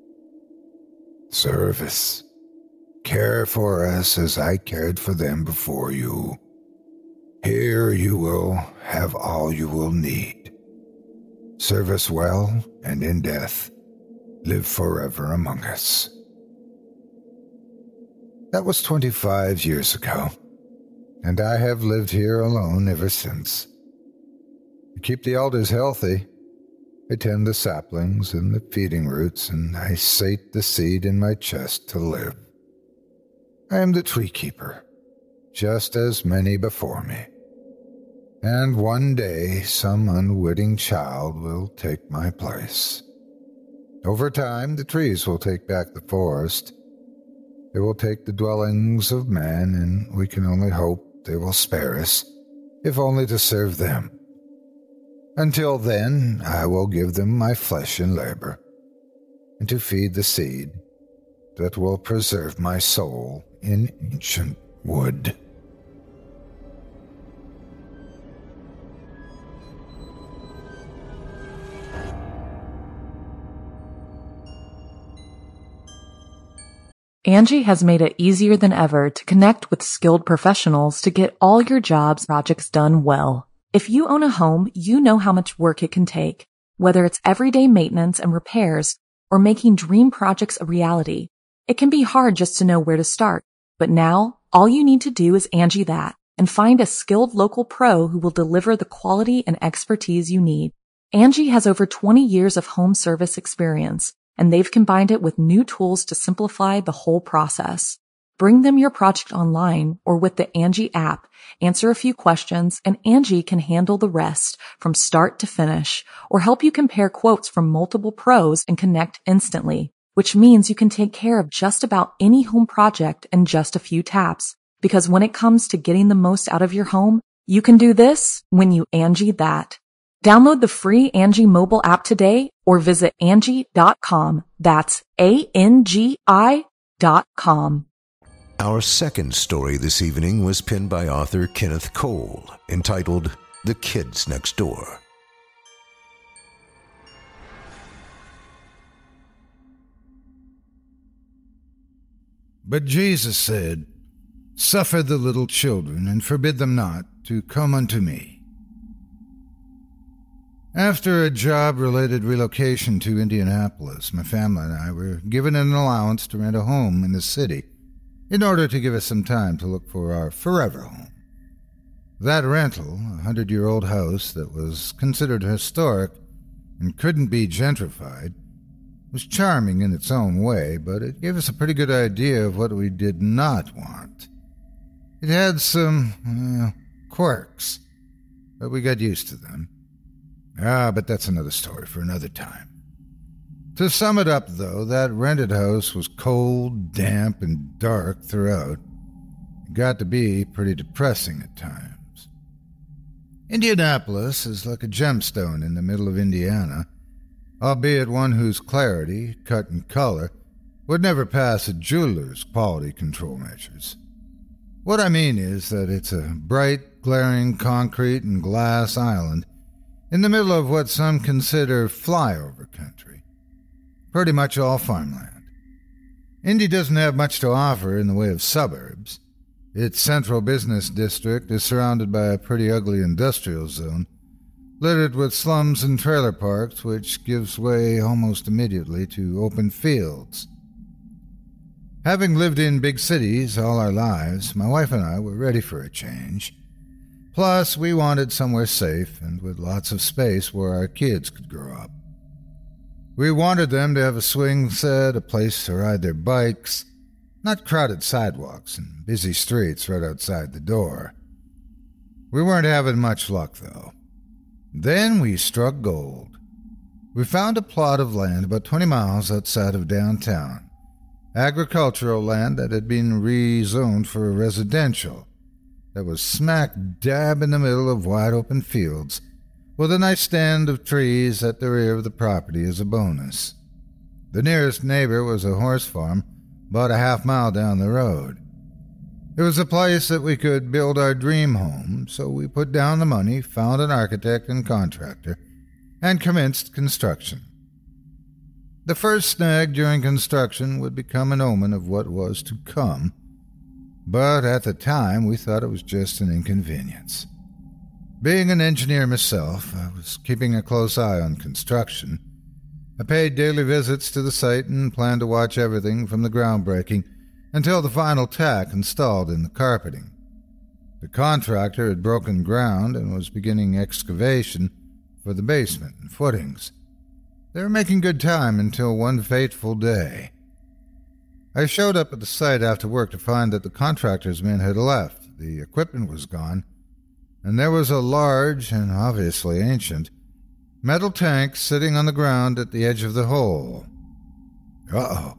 "Service. Care for us as I cared for them before you. Here you will have all you will need. Serve us well, and in death, live forever among us." That was twenty-five years ago, and I have lived here alone ever since. I keep the elders healthy. I tend the saplings and the feeding roots, and I sate the seed in my chest to live. I am the tree keeper, just as many before me. And one day some unwitting child will take my place. Over time, the trees will take back the forest. They will take the dwellings of man, and we can only hope they will spare us, if only to serve them. Until then, I will give them my flesh and labor, and to feed the seed that will preserve my soul in ancient wood. Angie has made it easier than ever to connect with skilled professionals to get all your jobs projects done well. If you own a home, you know how much work it can take, whether it's everyday maintenance and repairs or making dream projects a reality. It can be hard just to know where to start, but now all you need to do is Angie that and find a skilled local pro who will deliver the quality and expertise you need. Angie has over twenty years of home service experience, and they've combined it with new tools to simplify the whole process. Bring them your project online or with the Angie app, answer a few questions, and Angie can handle the rest from start to finish, or help you compare quotes from multiple pros and connect instantly, which means you can take care of just about any home project in just a few taps. Because when it comes to getting the most out of your home, you can do this when you Angie that. Download the free Angie mobile app today or visit Angie dot com. That's A N G I dot com. Our second story this evening was penned by author Kenneth Cole, entitled The Kids Next Door. But Jesus said, "Suffer the little children, and forbid them not, to come unto me." After a job-related relocation to Indianapolis, my family and I were given an allowance to rent a home in the city in order to give us some time to look for our forever home. That rental, a hundred-year-old house that was considered historic and couldn't be gentrified, was charming in its own way, but it gave us a pretty good idea of what we did not want. It had some uh, quirks, but we got used to them. Ah, but that's another story for another time. To sum it up, though, that rented house was cold, damp, and dark throughout. It got to be pretty depressing at times. Indianapolis is like a gemstone in the middle of Indiana, albeit one whose clarity, cut, and color would never pass a jeweler's quality control measures. What I mean is that it's a bright, glaring concrete and glass island in the middle of what some consider flyover country. Pretty much all farmland. Indy doesn't have much to offer in the way of suburbs. Its central business district is surrounded by a pretty ugly industrial zone, littered with slums and trailer parks, which gives way almost immediately to open fields. Having lived in big cities all our lives, my wife and I were ready for a change. Plus, we wanted somewhere safe and with lots of space where our kids could grow up. We wanted them to have a swing set, a place to ride their bikes, Not crowded sidewalks and busy streets right outside the door. We weren't having much luck, though. Then we struck gold. We found a plot of land about twenty miles outside of downtown. Agricultural land that had been rezoned for residential. That was smack dab in the middle of wide-open fields, with a nice stand of trees at the rear of the property as a bonus. The nearest neighbor was a horse farm about a half mile down the road. It was a place that we could build our dream home, so we put down the money, found an architect and contractor, and commenced construction. The first snag during construction would become an omen of what was to come, but at the time we thought it was just an inconvenience. Being an engineer myself, I was keeping a close eye on construction. I paid daily visits to the site and planned to watch everything from the groundbreaking until the final tack installed in the carpeting. The contractor had broken ground and was beginning excavation for the basement and footings. They were making good time until one fateful day. I showed up at the site after work to find that the contractor's men had left, the equipment was gone, and there was a large, and obviously ancient, metal tank sitting on the ground at the edge of the hole. Uh-oh.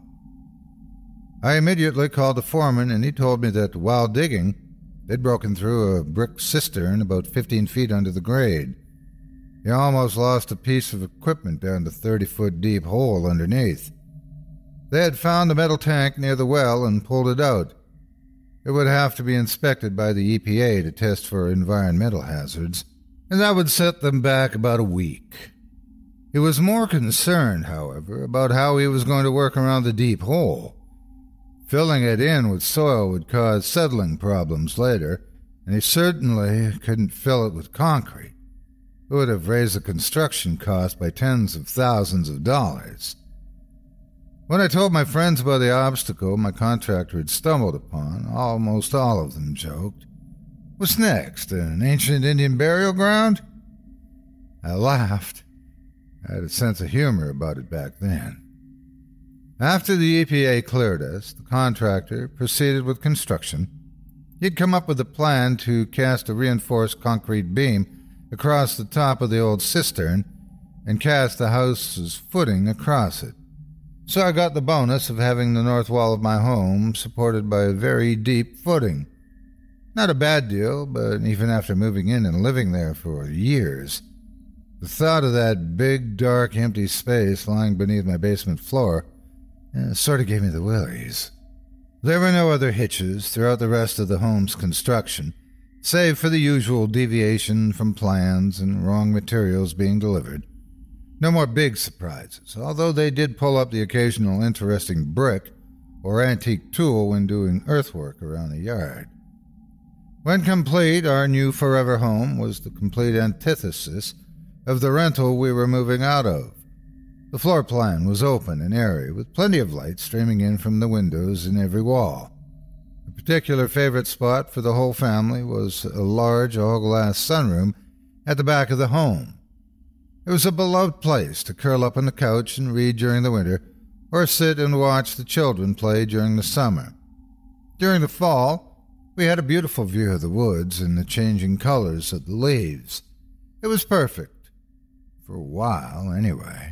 I immediately called the foreman, and he told me that while digging, they'd broken through a brick cistern about fifteen feet under the grade. He almost lost a piece of equipment down the thirty-foot deep hole underneath. They had found the metal tank near the well and pulled it out. It would have to be inspected by the E P A to test for environmental hazards, and that would set them back about a week. He was more concerned, however, about how he was going to work around the deep hole. Filling it in with soil would cause settling problems later, and he certainly couldn't fill it with concrete. It would have raised the construction cost by tens of thousands of dollars. When I told my friends about the obstacle my contractor had stumbled upon, almost all of them joked, "What's next, an ancient Indian burial ground?" I laughed. I had a sense of humor about it back then. After the E P A cleared us, the contractor proceeded with construction. He'd come up with a plan to cast a reinforced concrete beam across the top of the old cistern and cast the house's footing across it. So I got the bonus of having the north wall of my home supported by a very deep footing. Not a bad deal, but even after moving in and living there for years, the thought of that big, dark, empty space lying beneath my basement floor eh, sort of gave me the willies. There were no other hitches throughout the rest of the home's construction, save for the usual deviation from plans and wrong materials being delivered. No more big surprises, although they did pull up the occasional interesting brick or antique tool when doing earthwork around the yard. When complete, our new forever home was the complete antithesis of the rental we were moving out of. The floor plan was open and airy, with plenty of light streaming in from the windows in every wall. A particular favorite spot for the whole family was a large all-glass sunroom at the back of the home. It was a beloved place to curl up on the couch and read during the winter, or sit and watch the children play during the summer. During the fall, we had a beautiful view of the woods and the changing colors of the leaves. It was perfect. For a while, anyway.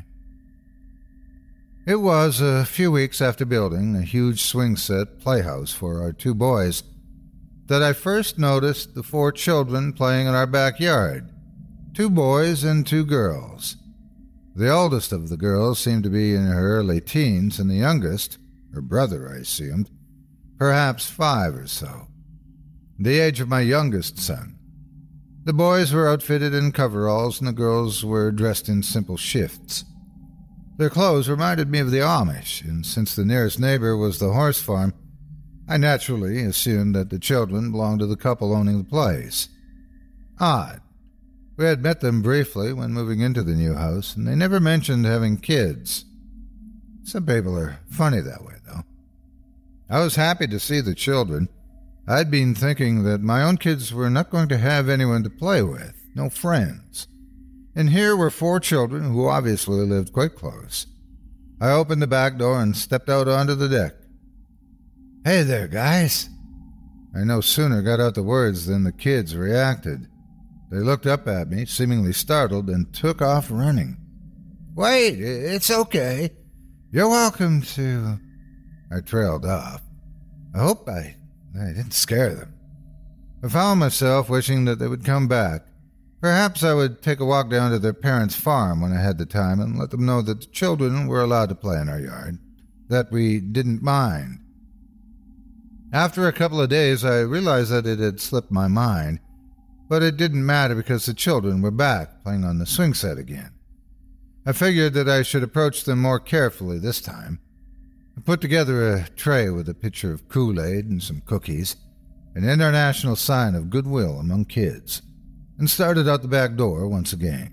It was a few weeks after building a huge swing-set playhouse for our two boys that I first noticed the four children playing in our backyard. Two boys and two girls. The oldest of the girls seemed to be in her early teens, and the youngest, her brother, I assumed, perhaps five or so. The age of my youngest son. The boys were outfitted in coveralls, and the girls were dressed in simple shifts. Their clothes reminded me of the Amish, and since the nearest neighbor was the horse farm, I naturally assumed that the children belonged to the couple owning the place. Odd. We had met them briefly when moving into the new house, and they never mentioned having kids. Some people are funny that way, though. I was happy to see the children. I'd been thinking that my own kids were not going to have anyone to play with, no friends. And here were four children who obviously lived quite close. I opened the back door and stepped out onto the deck. "Hey there, guys." I no sooner got out the words than the kids reacted. They looked up at me, seemingly startled, and took off running. "Wait, it's okay. You're welcome to..." I trailed off. I hope I, I didn't scare them. I found myself wishing that they would come back. Perhaps I would take a walk down to their parents' farm when I had the time and let them know that the children were allowed to play in our yard, that we didn't mind. After a couple of days, I realized that it had slipped my mind, but it didn't matter because the children were back playing on the swing set again. I figured that I should approach them more carefully this time. I put together a tray with a pitcher of Kool-Aid and some cookies, an international sign of goodwill among kids, and started out the back door once again.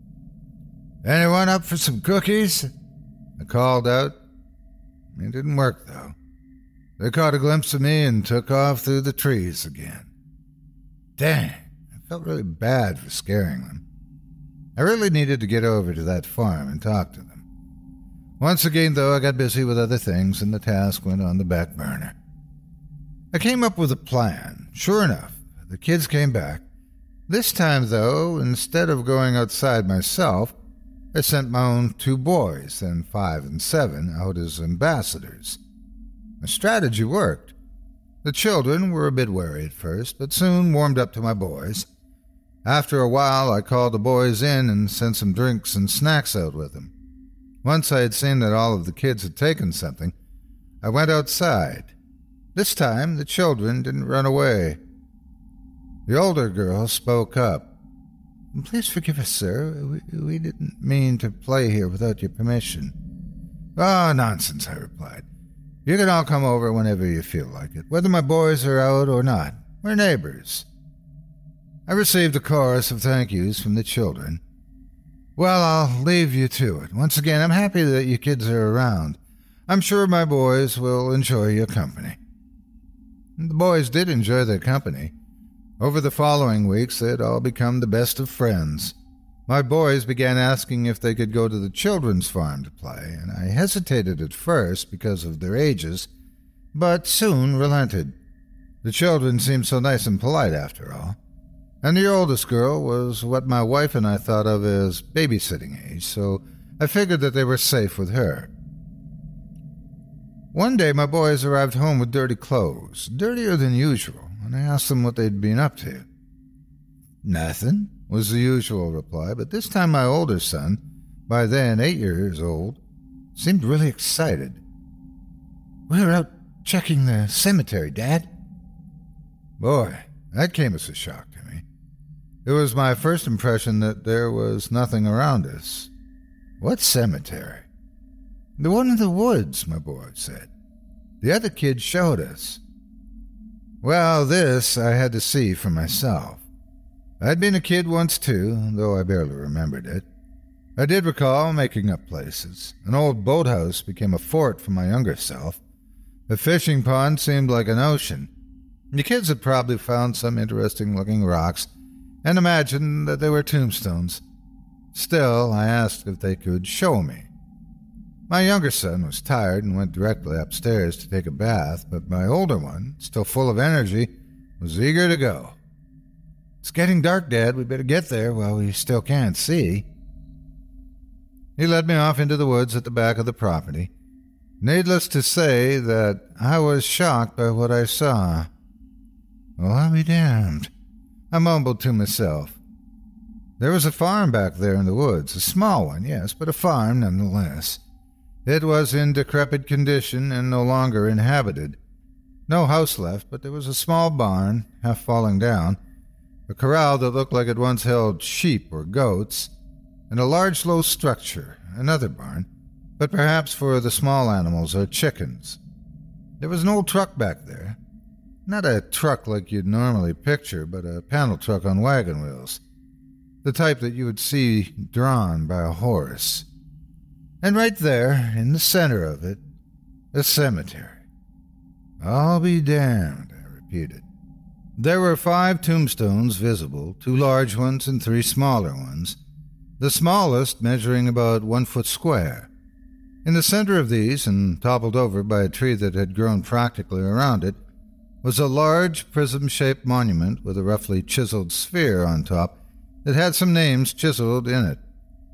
"Anyone up for some cookies?" I called out. It didn't work, though. They caught a glimpse of me and took off through the trees again. Dang, I felt really bad for scaring them. I really needed to get over to that farm and talk to them. Once again, though, I got busy with other things, and the task went on the back burner. I came up with a plan. Sure enough, the kids came back. This time, though, instead of going outside myself, I sent my own two boys, then five and seven, out as ambassadors. My strategy worked. The children were a bit wary at first, but soon warmed up to my boys. After a while, I called the boys in and sent some drinks and snacks out with them. Once I had seen that all of the kids had taken something, I went outside. This time, the children didn't run away. The older girl spoke up. "Please forgive us, sir. We, we didn't mean to play here without your permission." "Oh, nonsense," I replied. "You can all come over whenever you feel like it, whether my boys are out or not. We're neighbors." I received a chorus of thank yous from the children. "Well, I'll leave you to it. Once again, I'm happy that you kids are around. I'm sure my boys will enjoy your company." And the boys did enjoy their company. Over the following weeks, they had all become the best of friends. My boys began asking if they could go to the children's farm to play, and I hesitated at first because of their ages, but soon relented. The children seemed so nice and polite after all. And the oldest girl was what my wife and I thought of as babysitting age, so I figured that they were safe with her. One day my boys arrived home with dirty clothes, dirtier than usual, and I asked them what they'd been up to. "Nothing," was the usual reply, but this time my older son, by then eight years old, seemed really excited. "We were out checking the cemetery, Dad." Boy, that came as a shock to me. It was my first impression that there was nothing around us. "What cemetery?" "The one in the woods," my boy said. "The other kid showed us." Well, this I had to see for myself. I'd been a kid once too, though I barely remembered it. I did recall making up places. An old boathouse became a fort for my younger self. A fishing pond seemed like an ocean. The kids had probably found some interesting-looking rocks and imagined that they were tombstones. Still, I asked if they could show me. My younger son was tired and went directly upstairs to take a bath, but my older one, still full of energy, was eager to go. "It's getting dark, Dad. We better get there while we still can't see." He led me off into the woods at the back of the property. Needless to say that I was shocked by what I saw. "Well, I'll be damned," I mumbled to myself. There was a farm back there in the woods, a small one, yes, but a farm nonetheless. It was in decrepit condition and no longer inhabited. No house left, but there was a small barn, half falling down, a corral that looked like it once held sheep or goats, and a large low structure, another barn, but perhaps for the small animals or chickens. There was an old truck back there. Not a truck like you'd normally picture, but a panel truck on wagon wheels. The type that you would see drawn by a horse. And right there, in the center of it, a cemetery. "I'll be damned," I repeated. There were five tombstones visible, two large ones and three smaller ones, the smallest measuring about one foot square. In the center of these, and toppled over by a tree that had grown practically around it, was a large prism-shaped monument with a roughly chiseled sphere on top that had some names chiseled in it.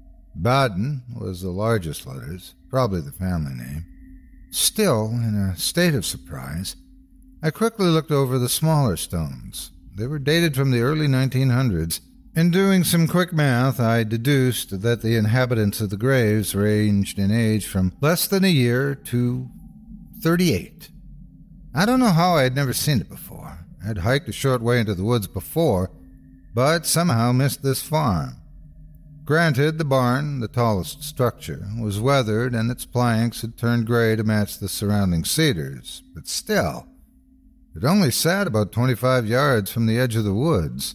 Baden was the largest letters, probably the family name. Still, in a state of surprise, I quickly looked over the smaller stones. They were dated from the early nineteen hundreds. In doing some quick math, I deduced that the inhabitants of the graves ranged in age from less than a year to thirty-eight. I don't know how I had never seen it before. I had hiked a short way into the woods before, but somehow missed this farm. Granted, the barn, the tallest structure, was weathered and its planks had turned gray to match the surrounding cedars, but still, it only sat about twenty-five yards from the edge of the woods.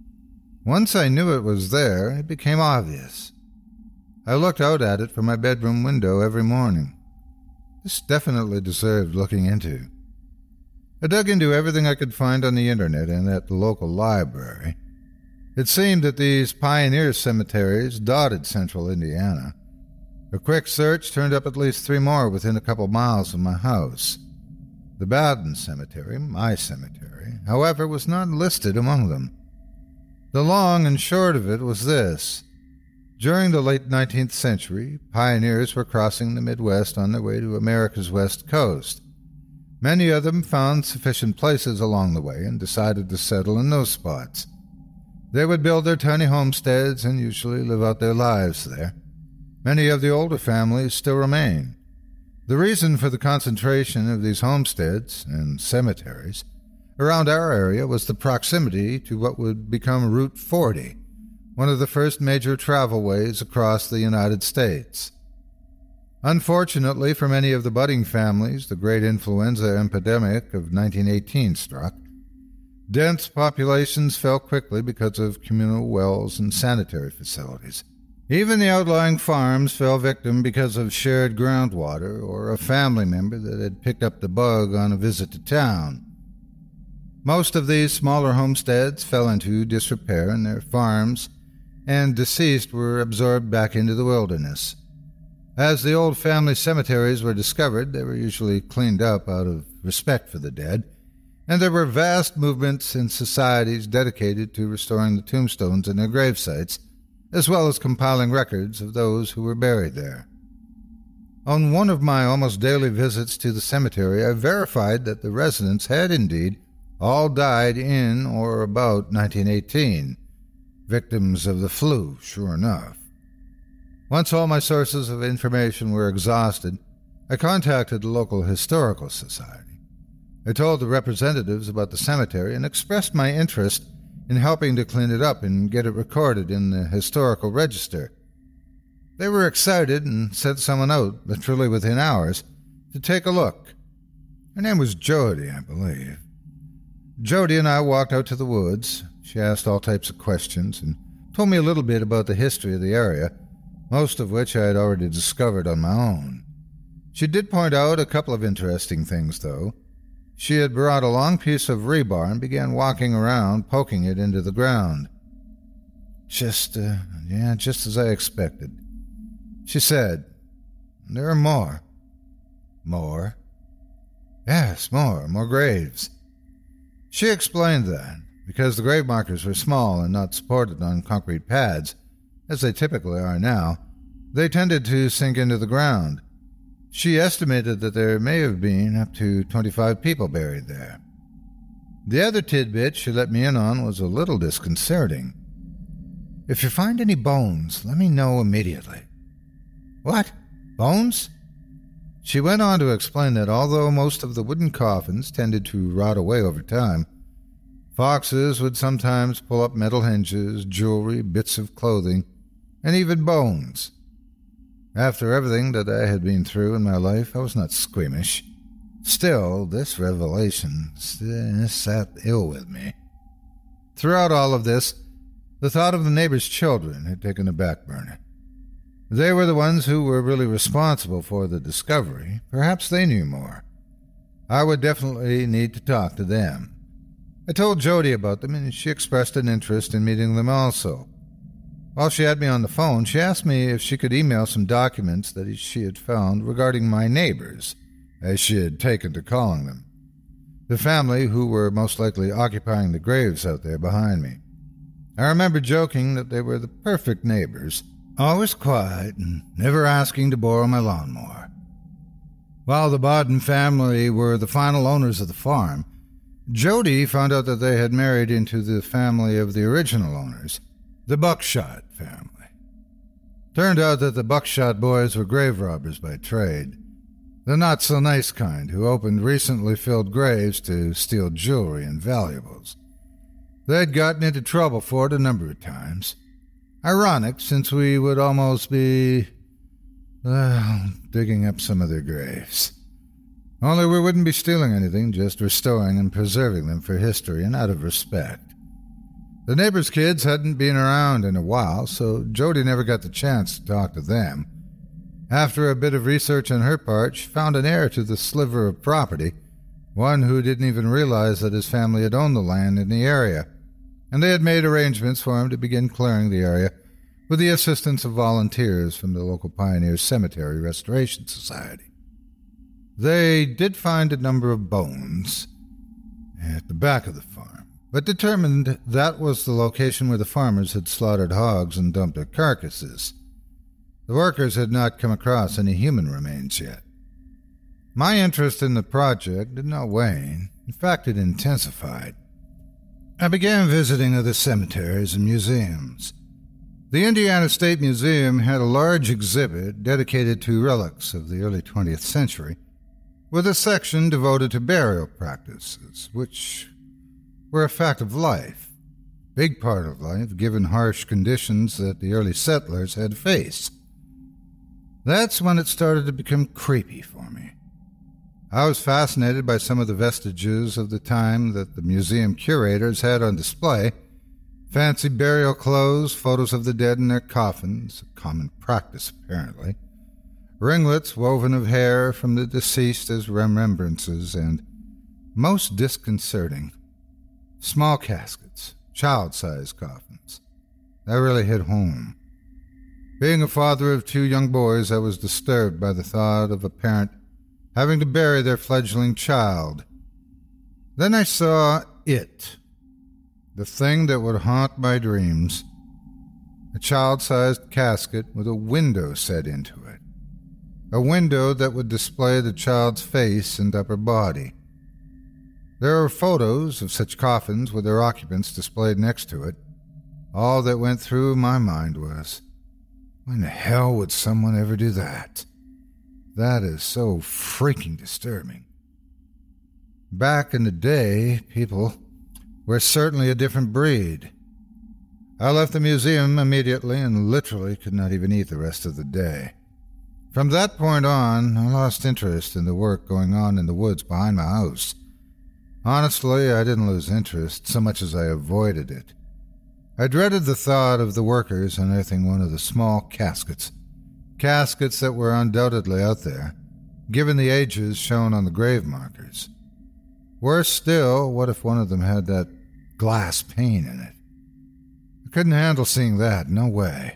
Once I knew it was there, it became obvious. I looked out at it from my bedroom window every morning. This definitely deserved looking into. I dug into everything I could find on the internet and at the local library. It seemed that these pioneer cemeteries dotted central Indiana. A quick search turned up at least three more within a couple miles of my house. The Baden Cemetery, my cemetery, however, was not listed among them. The long and short of it was this. During the late nineteenth century, pioneers were crossing the Midwest on their way to America's west coast. Many of them found sufficient places along the way and decided to settle in those spots. They would build their tiny homesteads and usually live out their lives there. Many of the older families still remain. The reason for the concentration of these homesteads and cemeteries around our area was the proximity to what would become Route forty, one of the first major travel ways across the United States. Unfortunately for many of the budding families, the great influenza epidemic of nineteen eighteen struck. Dense populations fell quickly because of communal wells and sanitary facilities. Even the outlying farms fell victim because of shared groundwater or a family member that had picked up the bug on a visit to town. Most of these smaller homesteads fell into disrepair and their farms and deceased were absorbed back into the wilderness. As the old family cemeteries were discovered, they were usually cleaned up out of respect for the dead, and there were vast movements in societies dedicated to restoring the tombstones in their gravesites, as well as compiling records of those who were buried there. On one of my almost daily visits to the cemetery, I verified that the residents had indeed all died in or about nineteen eighteen, victims of the flu, sure enough. Once all my sources of information were exhausted, I contacted the local historical society. I told the representatives about the cemetery and expressed my interest in helping to clean it up and get it recorded in the historical register. They were excited and sent someone out, literally within hours, to take a look. Her name was Jody, I believe. Jody and I walked out to the woods. She asked all types of questions and told me a little bit about the history of the area, most of which I had already discovered on my own. She did point out a couple of interesting things, though. She had brought a long piece of rebar and began walking around, poking it into the ground. Just, uh, yeah, just as I expected. She said, "There are more." More? Yes, more, more graves. She explained that, because the grave markers were small and not supported on concrete pads, as they typically are now, they tended to sink into the ground. She estimated that there may have been up to twenty-five people buried there. The other tidbit she let me in on was a little disconcerting. "If you find any bones, let me know immediately." What? Bones? She went on to explain that although most of the wooden coffins tended to rot away over time, foxes would sometimes pull up metal hinges, jewelry, bits of clothing, and even bones. After everything that I had been through in my life, I was not squeamish. Still, this revelation sat ill with me. Throughout all of this, the thought of the neighbor's children had taken a back burner. They were the ones who were really responsible for the discovery. Perhaps they knew more. I would definitely need to talk to them. I told Jody about them, and she expressed an interest in meeting them also. While she had me on the phone, she asked me if she could email some documents that she had found regarding my neighbors, as she had taken to calling them. The family who were most likely occupying the graves out there behind me. I remember joking that they were the perfect neighbors, always quiet and never asking to borrow my lawnmower. While the Bodden family were the final owners of the farm, Jody found out that they had married into the family of the original owners, the Buckshot family. Turned out that the Buckshot boys were grave robbers by trade, the not-so-nice kind who opened recently filled graves to steal jewelry and valuables. They'd gotten into trouble for it a number of times. Ironic, since we would almost be, well, digging up some of their graves. Only we wouldn't be stealing anything, just restoring and preserving them for history and out of respect. The neighbors' kids hadn't been around in a while, so Jody never got the chance to talk to them. After a bit of research on her part, she found an heir to the sliver of property, one who didn't even realize that his family had owned the land in the area, and they had made arrangements for him to begin clearing the area with the assistance of volunteers from the local Pioneers Cemetery Restoration Society. They did find a number of bones at the back of the farm, but determined that was the location where the farmers had slaughtered hogs and dumped their carcasses. The workers had not come across any human remains yet. My interest in the project did not wane. In fact, it intensified. I began visiting other cemeteries and museums. The Indiana State Museum had a large exhibit dedicated to relics of the early twentieth century, with a section devoted to burial practices, which were a fact of life, big part of life, given harsh conditions that the early settlers had faced. That's when it started to become creepy for me. I was fascinated by some of the vestiges of the time that the museum curators had on display. Fancy burial clothes, photos of the dead in their coffins, a common practice apparently, ringlets woven of hair from the deceased as remembrances, and, most disconcerting, small caskets, child-sized coffins. That really hit home. Being a father of two young boys, I was disturbed by the thought of a parent having to bury their fledgling child. Then I saw it, the thing that would haunt my dreams, a child-sized casket with a window set into it, a window that would display the child's face and upper body. There are photos of such coffins with their occupants displayed next to it. All that went through my mind was, when the hell would someone ever do that? That is so freaking disturbing. Back in the day, people were certainly a different breed. I left the museum immediately and literally could not even eat the rest of the day. From that point on, I lost interest in the work going on in the woods behind my house. Honestly, I didn't lose interest so much as I avoided it. I dreaded the thought of the workers unearthing one of the small caskets, caskets that were undoubtedly out there, given the ages shown on the grave markers. Worse still, what if one of them had that glass pane in it? I couldn't handle seeing that, no way.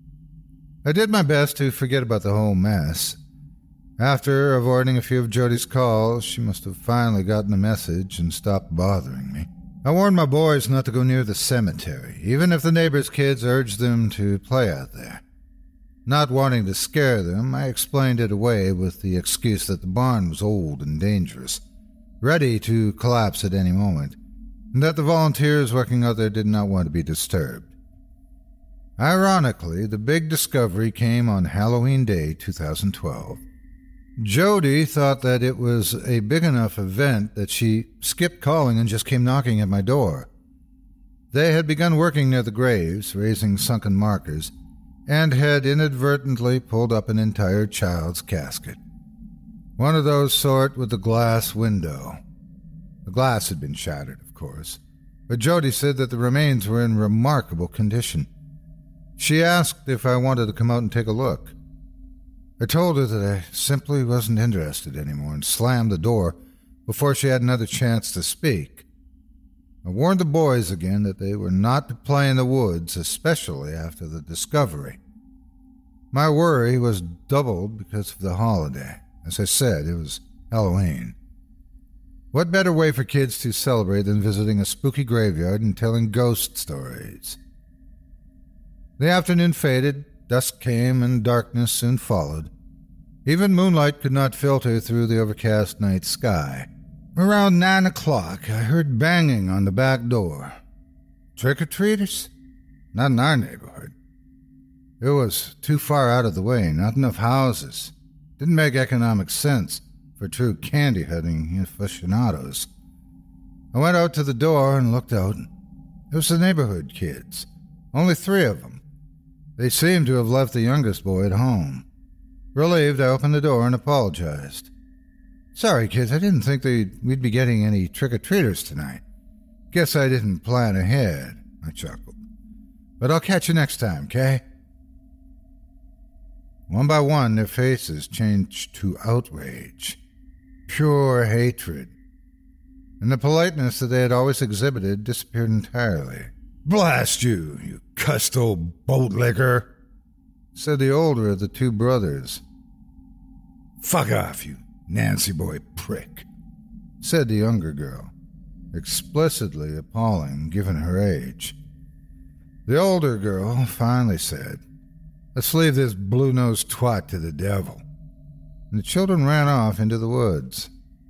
I did my best to forget about the whole mess. After avoiding a few of Jody's calls, she must have finally gotten the message and stopped bothering me. I warned my boys not to go near the cemetery, even if the neighbors' kids urged them to play out there. Not wanting to scare them, I explained it away with the excuse that the barn was old and dangerous, ready to collapse at any moment, and that the volunteers working out there did not want to be disturbed. Ironically, the big discovery came on Halloween Day two thousand twelve. Jody thought that it was a big enough event that she skipped calling and just came knocking at my door. They had begun working near the graves, raising sunken markers, and had inadvertently pulled up an entire child's casket. One of those sort with the glass window. The glass had been shattered, of course, but Jody said that the remains were in remarkable condition. She asked if I wanted to come out and take a look. I told her that I simply wasn't interested anymore and slammed the door before she had another chance to speak. I warned the boys again that they were not to play in the woods, especially after the discovery. My worry was doubled because of the holiday. As I said, it was Halloween. What better way for kids to celebrate than visiting a spooky graveyard and telling ghost stories? The afternoon faded, dusk came, and darkness soon followed. Even moonlight could not filter through the overcast night sky. Around nine o'clock, I heard banging on the back door. Trick-or-treaters? Not in our neighborhood. It was too far out of the way, not enough houses. Didn't make economic sense for true candy-hunting aficionados. I went out to the door and looked out. It was the neighborhood kids. Only three of them. They seemed to have left the youngest boy at home. Relieved, I opened the door and apologized. Sorry, kids, I didn't think that we'd be getting any trick-or-treaters tonight. Guess I didn't plan ahead, I chuckled. But I'll catch you next time, okay? One by one, their faces changed to outrage, pure hatred, and the politeness that they had always exhibited disappeared entirely. Blast you, you cussed old bootlicker, said the older of the two brothers. Fuck off, you Nancy boy prick, said the younger girl, explicitly appalling given her age. The older girl finally said, Let's leave this blue-nosed twat to the devil. And the children ran off into the woods.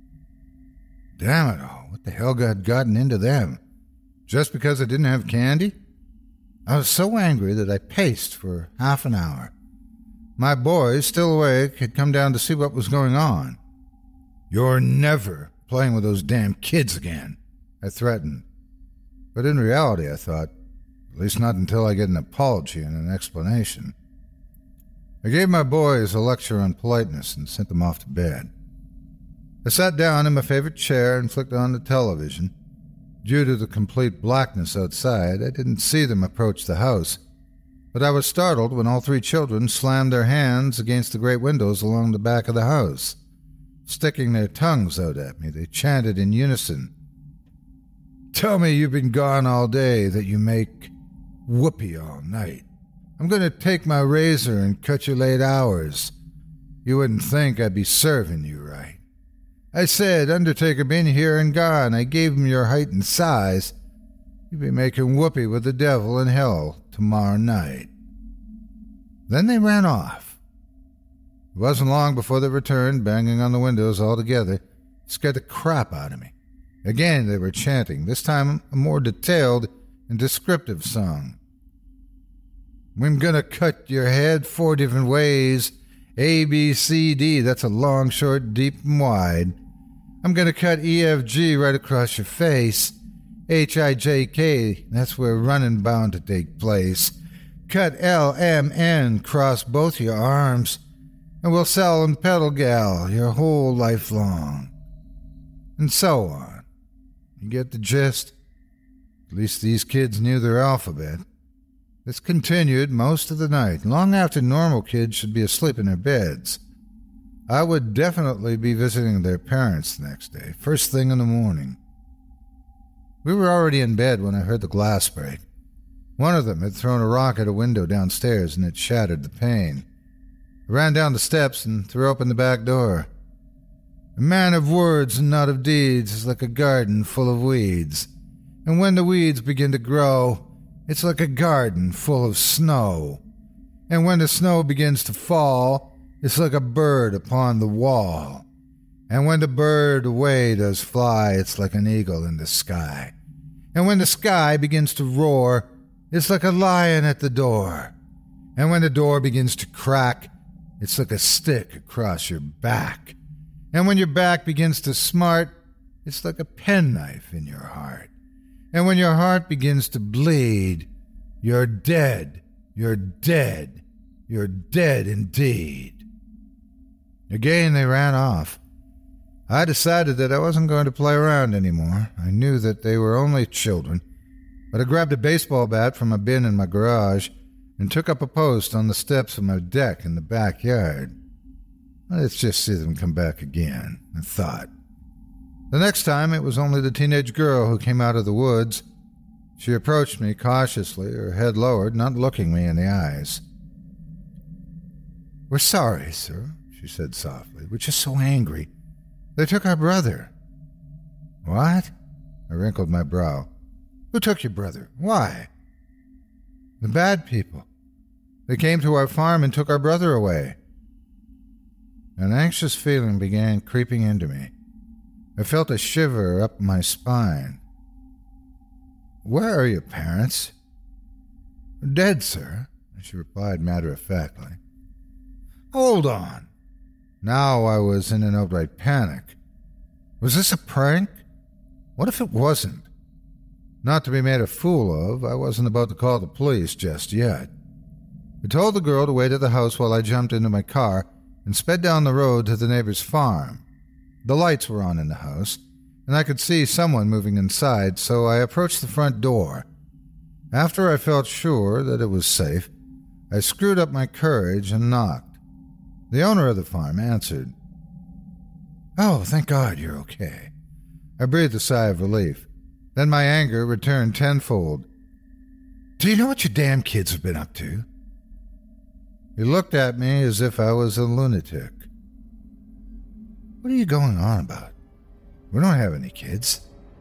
Damn it all, what the hell got gotten into them? Just because I didn't have candy? I was so angry that I paced for half an hour. My boys, still awake, had come down to see what was going on. You're never playing with those damn kids again, I threatened. But in reality, I thought, at least not until I get an apology and an explanation. I gave my boys a lecture on politeness and sent them off to bed. I sat down in my favorite chair and flicked on the television. Due to the complete blackness outside, I didn't see them approach the house, but I was startled when all three children slammed their hands against the great windows along the back of the house. Sticking their tongues out at me, they chanted in unison, Tell me you've been gone all day, that you make whoopee all night. I'm going to take my razor and cut your late hours. You wouldn't think I'd be serving you right. I said, Undertaker been here and gone. I gave him your height and size. You'll be making whoopee with the devil in hell tomorrow night. Then they ran off. It wasn't long before they returned, banging on the windows all together. It scared the crap out of me. Again they were chanting, this time a more detailed and descriptive song. I'm gonna cut your head four different ways. A, B, C, D, that's a long, short, deep, and wide. I'm gonna cut E, F, G right across your face. H, I, J, K, that's where running bound to take place. Cut L, M, N, cross both your arms, and we'll sell and peddle gal your whole life long. And so on. You get the gist? At least these kids knew their alphabet. This continued most of the night, long after normal kids should be asleep in their beds. I would definitely be visiting their parents the next day, first thing in the morning. We were already in bed when I heard the glass break. One of them had thrown a rock at a window downstairs and it shattered the pane. I ran down the steps and threw open the back door. A man of words and not of deeds is like a garden full of weeds. And when the weeds begin to grow, it's like a garden full of snow. And when the snow begins to fall, it's like a bird upon the wall. And when the bird away does fly, it's like an eagle in the sky. And when the sky begins to roar, it's like a lion at the door. And when the door begins to crack, it's like a stick across your back. And when your back begins to smart, it's like a penknife in your heart. And when your heart begins to bleed, you're dead, you're dead, you're dead indeed. Again they ran off. I decided that I wasn't going to play around anymore. I knew that they were only children, but I grabbed a baseball bat from a bin in my garage and took up a post on the steps of my deck in the backyard. Let's just see them come back again, I thought. The next time, it was only the teenage girl who came out of the woods. She approached me cautiously, her head lowered, not looking me in the eyes. "We're sorry, sir," she said softly. "We're just so angry. They took our brother." "What?" I wrinkled my brow. "Who took your brother? Why?" "The bad people. They came to our farm and took our brother away." An anxious feeling began creeping into me. I felt a shiver up my spine. "Where are your parents?" "Dead, sir," she replied matter-of-factly. "Hold on." Now I was in an outright panic. Was this a prank? What if it wasn't? Not to be made a fool of, I wasn't about to call the police just yet. I told the girl to wait at the house while I jumped into my car and sped down the road to the neighbor's farm. The lights were on in the house, and I could see someone moving inside, so I approached the front door. After I felt sure that it was safe, I screwed up my courage and knocked. The owner of the farm answered. "Oh, thank God you're okay." I breathed a sigh of relief. Then my anger returned tenfold. "Do you know what your damn kids have been up to?" He looked at me as if I was a lunatic. "What are you going on about? We don't have any kids."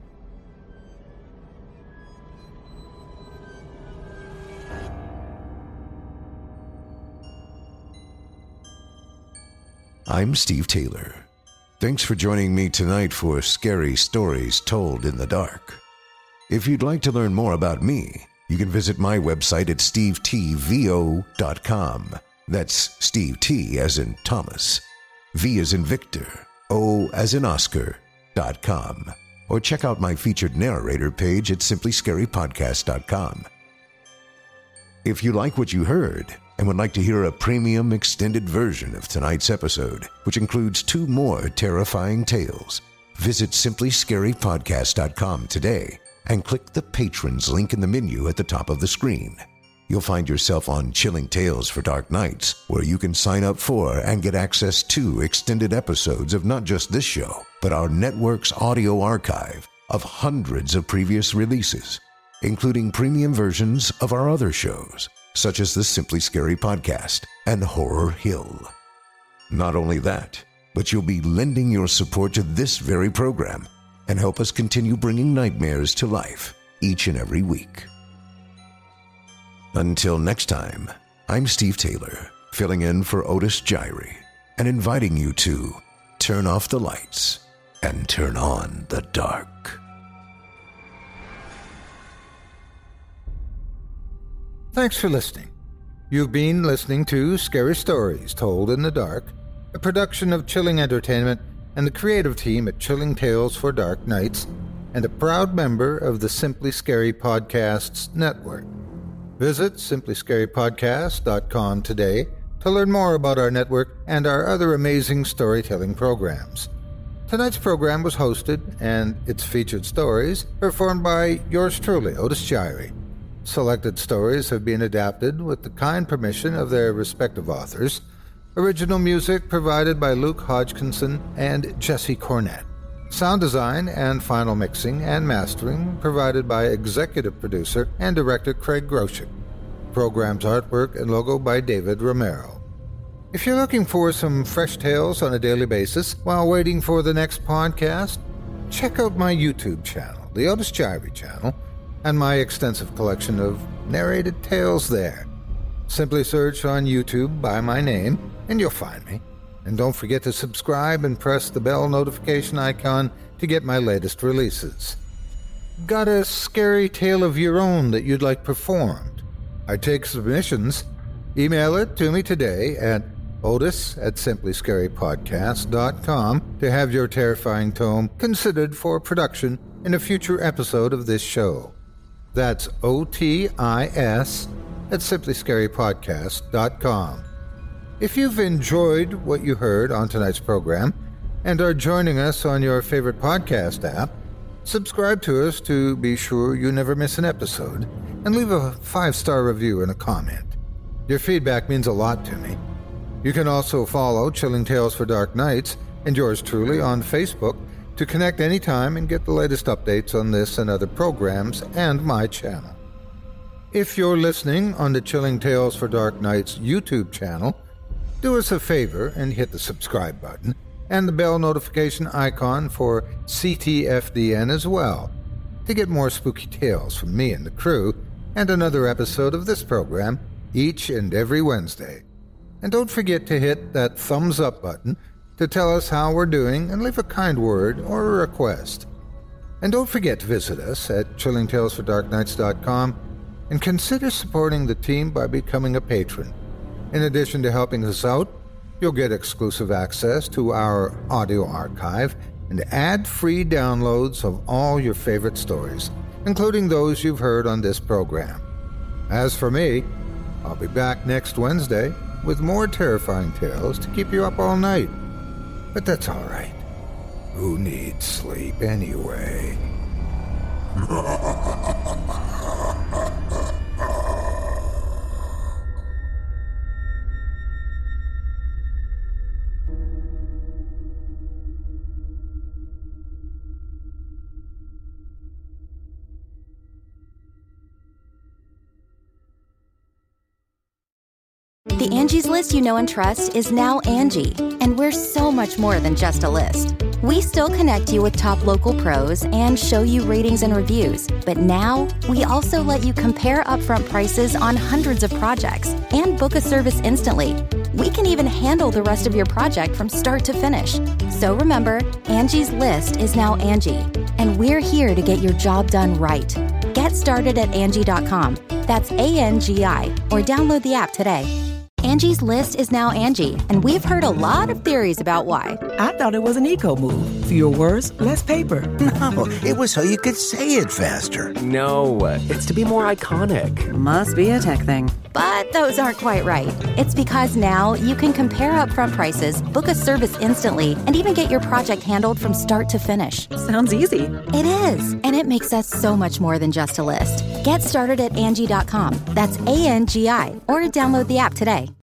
I'm Steve Taylor. Thanks for joining me tonight for Scary Stories Told in the Dark. If you'd like to learn more about me, you can visit my website at steve t v o dot com. That's Steve T as in Thomas, V as in Victor, O as in Oscar, dot com. Or check out my featured narrator page at simply scary podcast dot com. If you like what you heard and would like to hear a premium extended version of tonight's episode, which includes two more terrifying tales, visit simply scary podcast dot com today and click the Patrons link in the menu at the top of the screen. You'll find yourself on Chilling Tales for Dark Nights, where you can sign up for and get access to extended episodes of not just this show, but our network's audio archive of hundreds of previous releases, including premium versions of our other shows, such as the Simply Scary Podcast and Horror Hill. Not only that, but you'll be lending your support to this very program and help us continue bringing nightmares to life each and every week. Until next time, I'm Steve Taylor, filling in for Otis Gyrie and inviting you to turn off the lights and turn on the dark. Thanks for listening. You've been listening to Scary Stories Told in the Dark, a production of Chilling Entertainment and the creative team at Chilling Tales for Dark Nights, and a proud member of the Simply Scary Podcasts network. Visit simply scary podcast dot com today to learn more about our network and our other amazing storytelling programs. Tonight's program was hosted, and its featured stories performed by yours truly, Otis Gyrie. Selected stories have been adapted with the kind permission of their respective authors. Original music provided by Luke Hodgkinson and Jesse Cornett. Sound design and final mixing and mastering provided by executive producer and director Craig Groshek. Program's artwork and logo by David Romero. If you're looking for some fresh tales on a daily basis while waiting for the next podcast, check out my YouTube channel, the Otis Gyrie channel, and my extensive collection of narrated tales there. Simply search on YouTube by my name, and you'll find me. And don't forget to subscribe and press the bell notification icon to get my latest releases. Got a scary tale of your own that you'd like performed? I take submissions. Email it to me today at otis at simply scary podcast dot com to have your terrifying tome considered for production in a future episode of this show. That's O T I S at simply scary podcast dot com. If you've enjoyed what you heard on tonight's program and are joining us on your favorite podcast app, subscribe to us to be sure you never miss an episode, and leave a five-star review and a comment. Your feedback means a lot to me. You can also follow Chilling Tales for Dark Nights and yours truly on Facebook to connect anytime and get the latest updates on this and other programs and my channel. If you're listening on the Chilling Tales for Dark Nights YouTube channel, do us a favor and hit the subscribe button and the bell notification icon for C T F D N as well, to get more spooky tales from me and the crew, and another episode of this program each and every Wednesday. And don't forget to hit that thumbs up button to tell us how we're doing and leave a kind word or a request. And don't forget to visit us at chilling tales for dark nights dot com and consider supporting the team by becoming a patron. In addition to helping us out, you'll get exclusive access to our audio archive and ad-free downloads of all your favorite stories, including those you've heard on this program. As for me, I'll be back next Wednesday with more terrifying tales to keep you up all night. But that's all right. Who needs sleep anyway? The Angie's List you know and trust is now Angie, and we're so much more than just a list. We still connect you with top local pros and show you ratings and reviews, but now we also let you compare upfront prices on hundreds of projects and book a service instantly. We can even handle the rest of your project from start to finish. So remember, Angie's List is now Angie, and we're here to get your job done right. Get started at Angie dot com. That's A N G I, or download the app today. Angie's List is now Angie, and we've heard a lot of theories about why. I thought it was an eco move. Fewer words, less paper. No, it was so you could say it faster. No, it's to be more iconic. Must be a tech thing. But those aren't quite right. It's because now you can compare upfront prices, book a service instantly, and even get your project handled from start to finish. Sounds easy. It is, and it makes us so much more than just a list. Get started at Angie dot com. That's A N G I, or download the app today.